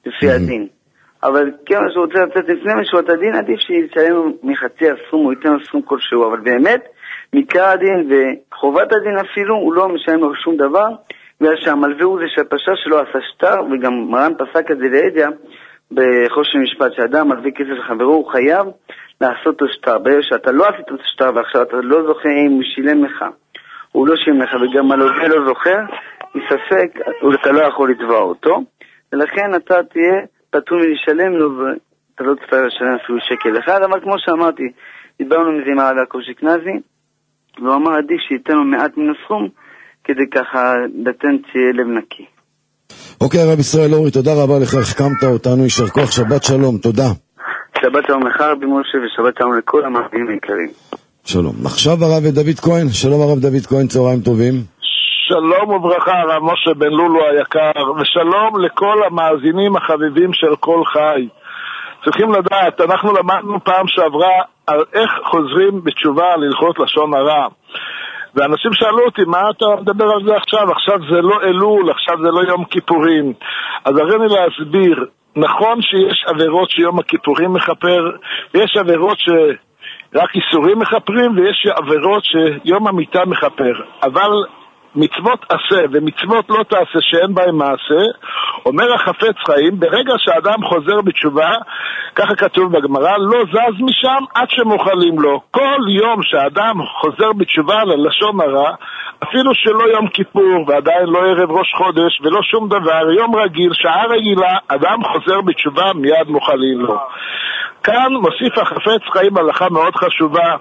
לפי הדין. אבל כיוון שהוא רוצה לצאת לפני משורת הדין, עדיף שישלם מחצי הסכום, הוא ייתן לו סכום כלשהו, אבל באמת, מקרא הדין וחובת הדין אפילו, הוא לא משלם לו שום דבר, בגלל שהמלווה הוא זה שהפשע שלו עשה שטר, וגם מרן פסק את זה לעדיה, בחושן משפט, שאדם מלווה כסף לחברו, הוא חייב לעשות לו שטר. ברגע שאתה לא עשית לו שטר, ועכשיו אתה לא זוכר אם הוא שילם לך, הוא לא שילם לך, וגם המלווה לא זוכר, מספק, אתה לא יכול לתבוע אותו, ולכן אתה תהיה פטור מלשלם לו, ואתה לא תצטרך לשלם אפילו שקל אחד, אבל כמו שאמרתי, דיברנו מזה עם הרב יעקב שקנזי, והוא אמר עדיף שייתן לו מעט מן הסכום, כדי ככה לתן תהיה לב נקי. אוקיי, הרב ישראל אורי, תודה רבה לך, החכמת אותנו, יישר כוח, שבת שלום, תודה. שבת שלום לך רבי משה, ושבת שלום לכל המאזינים היקרים. שלום. עכשיו הרב דוד כהן, שלום הרב דוד כהן, צהריים טובים. שלום וברכה הרב משה בן לולו היקר, ושלום לכל המאזינים החביבים של כל חי. צריכים לדעת, אנחנו למדנו פעם שעברה על איך חוזרים בתשובה להלכות לשון הרע. ואנשים שאלו אותי, מה אתה מדבר על זה עכשיו? עכשיו זה לא אלול, עכשיו זה לא יום כיפורים. אז הריני להסביר, נכון שיש עבירות שיום הכיפורים מחפר, יש עבירות שרק איסורים מחפרים, ויש עבירות שיום המיטה מחפר. אבל מצוות עשה ומצוות לא תעשה שאין בהם מעשה, אומר החפץ חיים, ברגע שהאדם חוזר בתשובה, ככה כתוב בגמרא, לא זז משם עד שמוכלים לו. כל יום שהאדם חוזר בתשובה ללשון הרע, אפילו שלא יום כיפור ועדיין לא ערב ראש חודש ולא שום דבר, יום רגיל, שעה רגילה, אדם חוזר בתשובה מיד מוכלים לו. כאן מוסיף החפץ חיים הלכה מאוד חשובה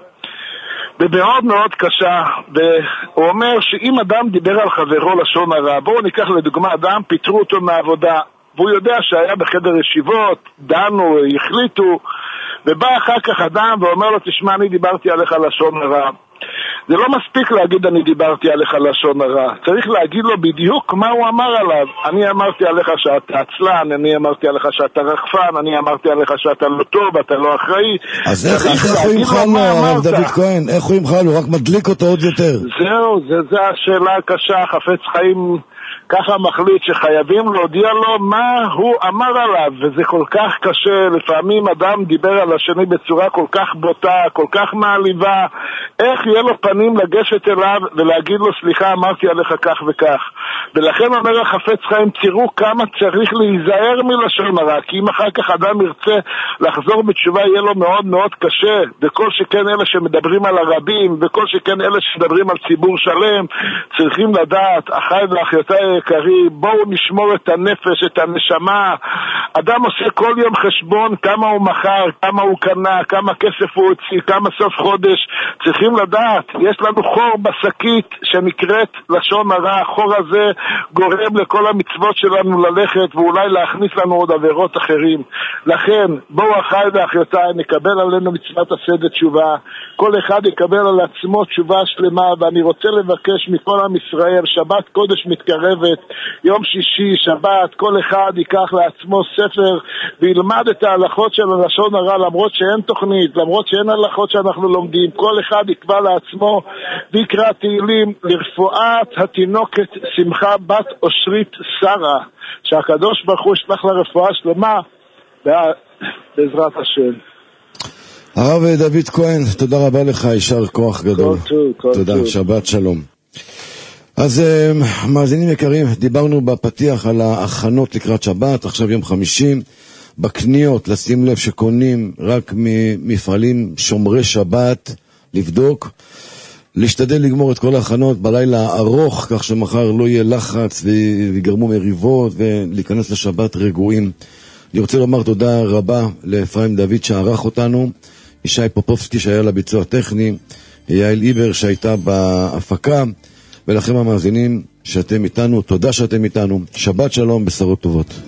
ומאוד מאוד קשה, והוא אומר שאם אדם דיבר על חברו לשון הרע, בואו ניקח לדוגמה אדם, פיטרו אותו מהעבודה, והוא יודע שהיה בחדר ישיבות, דנו, החליטו, ובא אחר כך אדם ואומר לו, תשמע, אני דיברתי עליך לשון הרע. זה לא מספיק להגיד אני דיברתי עליך לשון הרע, צריך להגיד לו בדיוק מה הוא אמר עליו. אני אמרתי עליך שאתה עצלן, אני אמרתי עליך שאתה רחפן, אני אמרתי עליך שאתה לא טוב, אתה לא אחראי. אז איך הוא ימחל לו הרב דוד כהן? איך הוא ימחל? הוא רק מדליק אותו עוד יותר. זהו, זה השאלה הקשה. חפץ חיים ככה מחליט שחייבים להודיע לו מה הוא אמר עליו, וזה כל כך קשה. לפעמים אדם דיבר על השני בצורה כל כך בוטה, כל כך מעליבה, איך יהיה לו פנים לגשת אליו ולהגיד לו סליחה, אמרתי עליך כך וכך. ולכן אומר החפץ חיים, תראו כמה צריך להיזהר מלשון הרע, כי אם אחר כך אדם ירצה לחזור בתשובה יהיה לו מאוד מאוד קשה, וכל שכן אלה שמדברים על הרבים, וכל שכן אלה שמדברים על ציבור שלם, צריכים לדעת, אחי ואחיותיי היקרים, בואו נשמור את הנפש, את הנשמה. אדם עושה כל יום חשבון כמה הוא מכר, כמה הוא קנה, כמה כסף הוא הוציא, כמה סוף חודש. צריכים לדעת, יש לנו חור בשקית שנקראת לשון הרע. החור הזה גורם לכל המצוות שלנו ללכת ואולי להכניס לנו עוד עבירות אחרים. לכן בואו אחי ואחיותיי נקבל עלינו מצוות עשה תשובה, כל אחד יקבל על עצמו תשובה שלמה. ואני רוצה לבקש מכל עם ישראל, שבת קודש מתקרבת, יום שישי, שבת, כל אחד ייקח לעצמו ספר וילמד את ההלכות של הלשון הרע, למרות שאין תוכנית, למרות שאין הלכות שאנחנו לומדים. כל אחד יקבע לעצמו ויקרא תהילים לרפואת התינוקת שמחה בת אושרית שרה, שהקדוש ברוך הוא ישלח לרפואה שלמה בעזרת השם. הרב דוד כהן, תודה רבה לך, יישר כוח גדול. תודה, שבת שלום. אז מאזינים יקרים, דיברנו בפתיח על ההכנות לקראת שבת, עכשיו יום חמישי, בקניות, לשים לב שקונים רק ממפעלים שומרי שבת, לבדוק, להשתדל לגמור את כל ההכנות בלילה ארוך, כך שמחר לא יהיה לחץ ויגרמו מריבות, ולהיכנס לשבת רגועים. אני רוצה לומר תודה רבה לאפרים דוד שערך אותנו, ישי פופובסקי שהיה לביצוע טכני, יעל איבר שהייתה בהפקה, ולכם המאזינים שאתם איתנו, תודה שאתם איתנו, שבת שלום, בשורות טובות.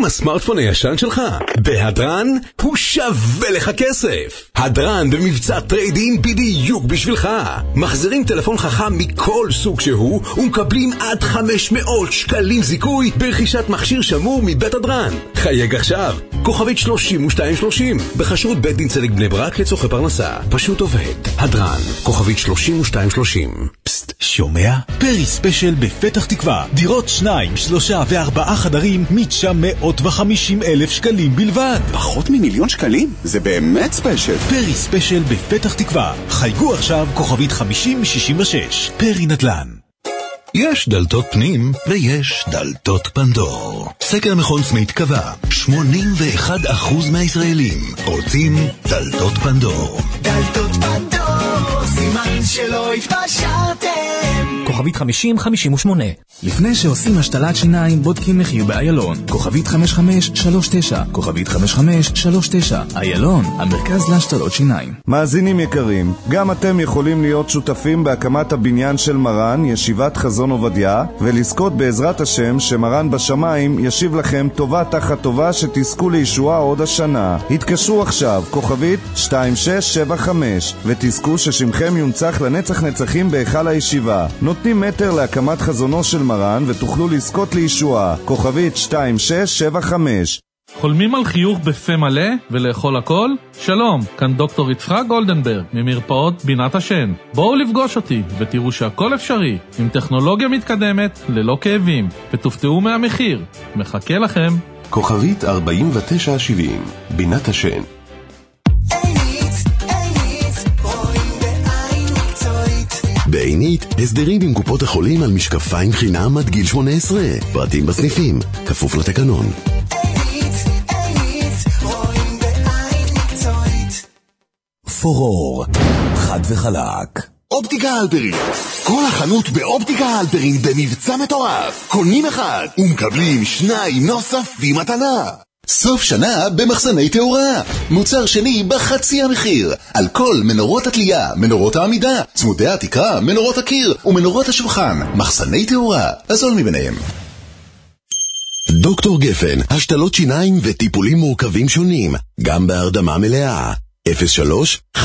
הסמארטפון הישן שלך? בהדרן הוא שווה לך כסף. הדרן במבצע טרייד-אין בדיוק בשבילך. מחזירים טלפון חכם מכל סוג שהוא ומקבלים עד 500 שקלים זיכוי ברכישת מכשיר שמור מבית הדרן. חייג עכשיו, כוכבית 3230 בחשרות בית דין צדק בני ברק לצורכי פרנסה. פשוט עובד. הדרן, כוכבית 3230. פסט, שומע? פרי ספיישל בפתח תקווה. דירות 2, 3 ו4 חדרים מ-950,000 שקלים בלבד. פחות מ1,000,000 שקלים? זה באמת ספיישל. פרי ספיישל בפתח תקווה. חייגו עכשיו כוכבית 5066. פרי נדל"ן. יש דלתות פנים ויש דלתות פנדור. סקר מכון סמית קבע 81% מהישראלים רוצים דלתות פנדור. דלתות פנדור, סימן שלא התפשרתם. כוכבית 5058. לפני שעושים השתלת שיניים בודקים מחיר באיילון. כוכבית 5539. כוכבית 5539. איילון, המרכז להשתלות שיניים. מאזינים יקרים, גם אתם יכולים להיות שותפים בהקמת הבניין של מרן, ישיבת חזון עובדיה, ולזכות בעזרת השם שמרן בשמיים ישיב לכם טובה תחת טובה שתזכו לישועה עוד השנה. התקשרו עכשיו, כוכבית 2675, ותזכו ששמכם יונצח לנצח נצחים בהיכל הישיבה. נותנים מטר להקמת חזונו של מרן ותוכלו לזכות לישועה. כוכבית 2675. חולמים על חיוך בפה מלא ולאכול הכל? שלום, כאן דוקטור יצחק גולדנברג ממרפאות בינת השן. בואו לפגוש אותי ותראו שהכל אפשרי עם טכנולוגיה מתקדמת ללא כאבים, ותופתעו מהמחיר. מחכה לכם. כוכבית 4970, בינת השן. בעינית, הסדרים עם קופות החולים על משקפיים חינם עד גיל 18. פרטים בסניפים, כפוף לתקנון. פורור, חד וחלק. אופטיקה הלפרין. כל החנות באופטיקה הלפרין במבצע מטורף. קונים אחד ומקבלים 2 נוספים מתנה. סוף שנה במחסני תאורה. מוצר שני בחצי המחיר. על כל מנורות התלייה, מנורות העמידה, צמודי התקרה, מנורות הקיר ומנורות השולחן. מחסני תאורה, הזול מביניהם. דוקטור גפן, השתלות שיניים וטיפולים מורכבים שונים, גם בהרדמה מלאה. 03-570-7575.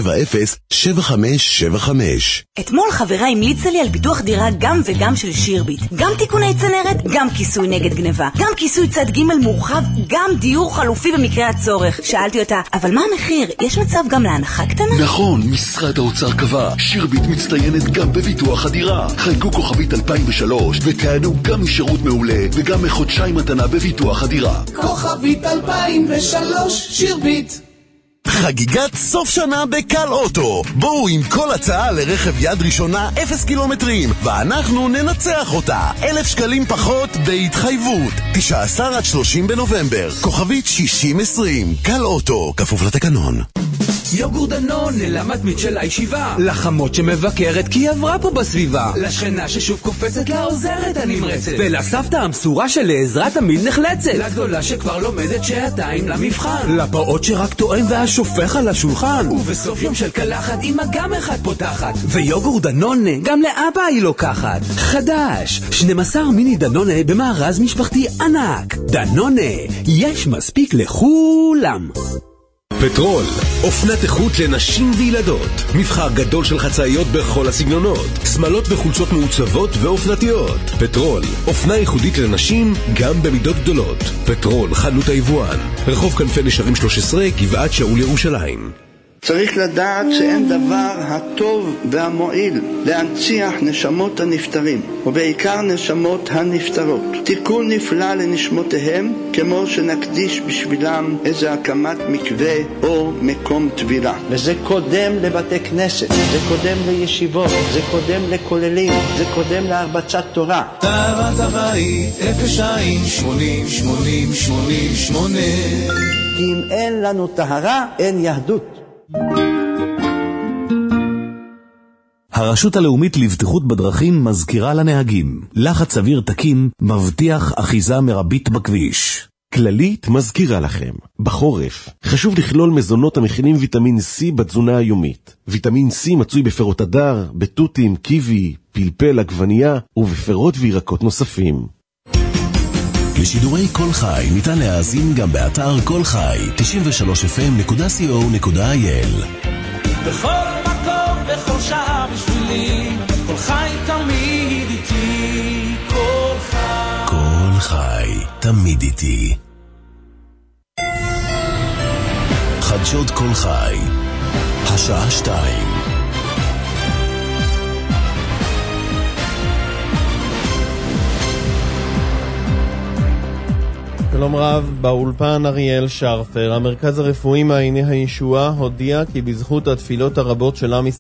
אתמול חברה המליצה לי על ביטוח דירה גם וגם של שירביט. גם תיקוני צנרת, גם כיסוי נגד גניבה, גם כיסוי צד ג' מורחב, גם דיור חלופי במקרה הצורך. שאלתי אותה, אבל מה המחיר? יש מצב גם להנחה קטנה? נכון, משרד האוצר קבע. שירביט מצטיינת גם בביטוח הדירה. חייגו כוכבית 2003 ותענו גם משירות מעולה וגם מחודשיים מתנה בביטוח הדירה. כוכבית 2003, שירביט. חגיגת סוף שנה בקל אוטו. בואו עם כל הצעה לרכב יד ראשונה 0 קילומטרים ואנחנו ננצח אותה. 1,000 שקלים פחות בהתחייבות. 19 עד 30 בנובמבר. כוכבית 6020. קל אוטו, כפוף לתקנון. יוגורט דנון למתמיד של הישיבה, לחמות שמבקרת כי היא עברה פה בסביבה, לשכנה ששוב קופצת לעוזרת הנמרצת, ולסבתא המסורה שלעזרה תמיד נחלצת, לגדולה שכבר לומדת שעתיים למבחן, לפעוט שרק טועם והשופך על השולחן, ובסוף יום של קלחת אמא גם אחד פותחת, ויוגורט דנון גם לאבא היא לוקחת. חדש, 12 מיני דנון במארז משפחתי ענק. דנון, יש מספיק לכולם. פטרול, אופנת איכות לנשים וילדות. מבחר גדול של חצאיות בכל הסגנונות, שמלות וחולצות מעוצבות ואופנתיות. פטרול, אופנה ייחודית לנשים גם במידות גדולות. פטרול, חנות היבואן, רחוב כנפי נשרים 13, גבעת שאול ירושלים. צריך לדעת שאין דבר הטוב והמועיל להנציח נשמות הנפטרים, ובעיקר נשמות הנפטרות. תיקון נפלא לנשמותיהם, כמו שנקדיש בשבילם איזה הקמת מקווה או מקום טבילה. וזה קודם לבתי כנסת, זה קודם לישיבות, זה קודם לכוללים, זה קודם להרבצת תורה. טהרת הבית 02-80-80-88. אם אין לנו טהרה, אין יהדות. הרשות הלאומית לבטיחות בדרכים מזכירה לנהגים, לחץ סביר תקין מבטיח אחיזה מרבית בכביש. כללית מזכירה לכם, בחורף חשוב לכלול מזונות המכילים ויטמין C בתזונה היומית. ויטמין C מצוי בפירות הדר, בתותים, קיבי, פלפל, עגבנייה ובפירות וירקות נוספים. לשידורי כל חי ניתן להאזין גם באתר כל חי 93fm.co.il. בכל מקום, בכל שעה בשבילי, כל חי תמיד איתי, כל חי. כל חי תמיד איתי. חדשות כל חי, השעה 2. שלום רב, באולפן אריאל שרפר. המרכז הרפואי מעייני הישועה הודיע כי בזכות התפילות הרבות של עם ישראל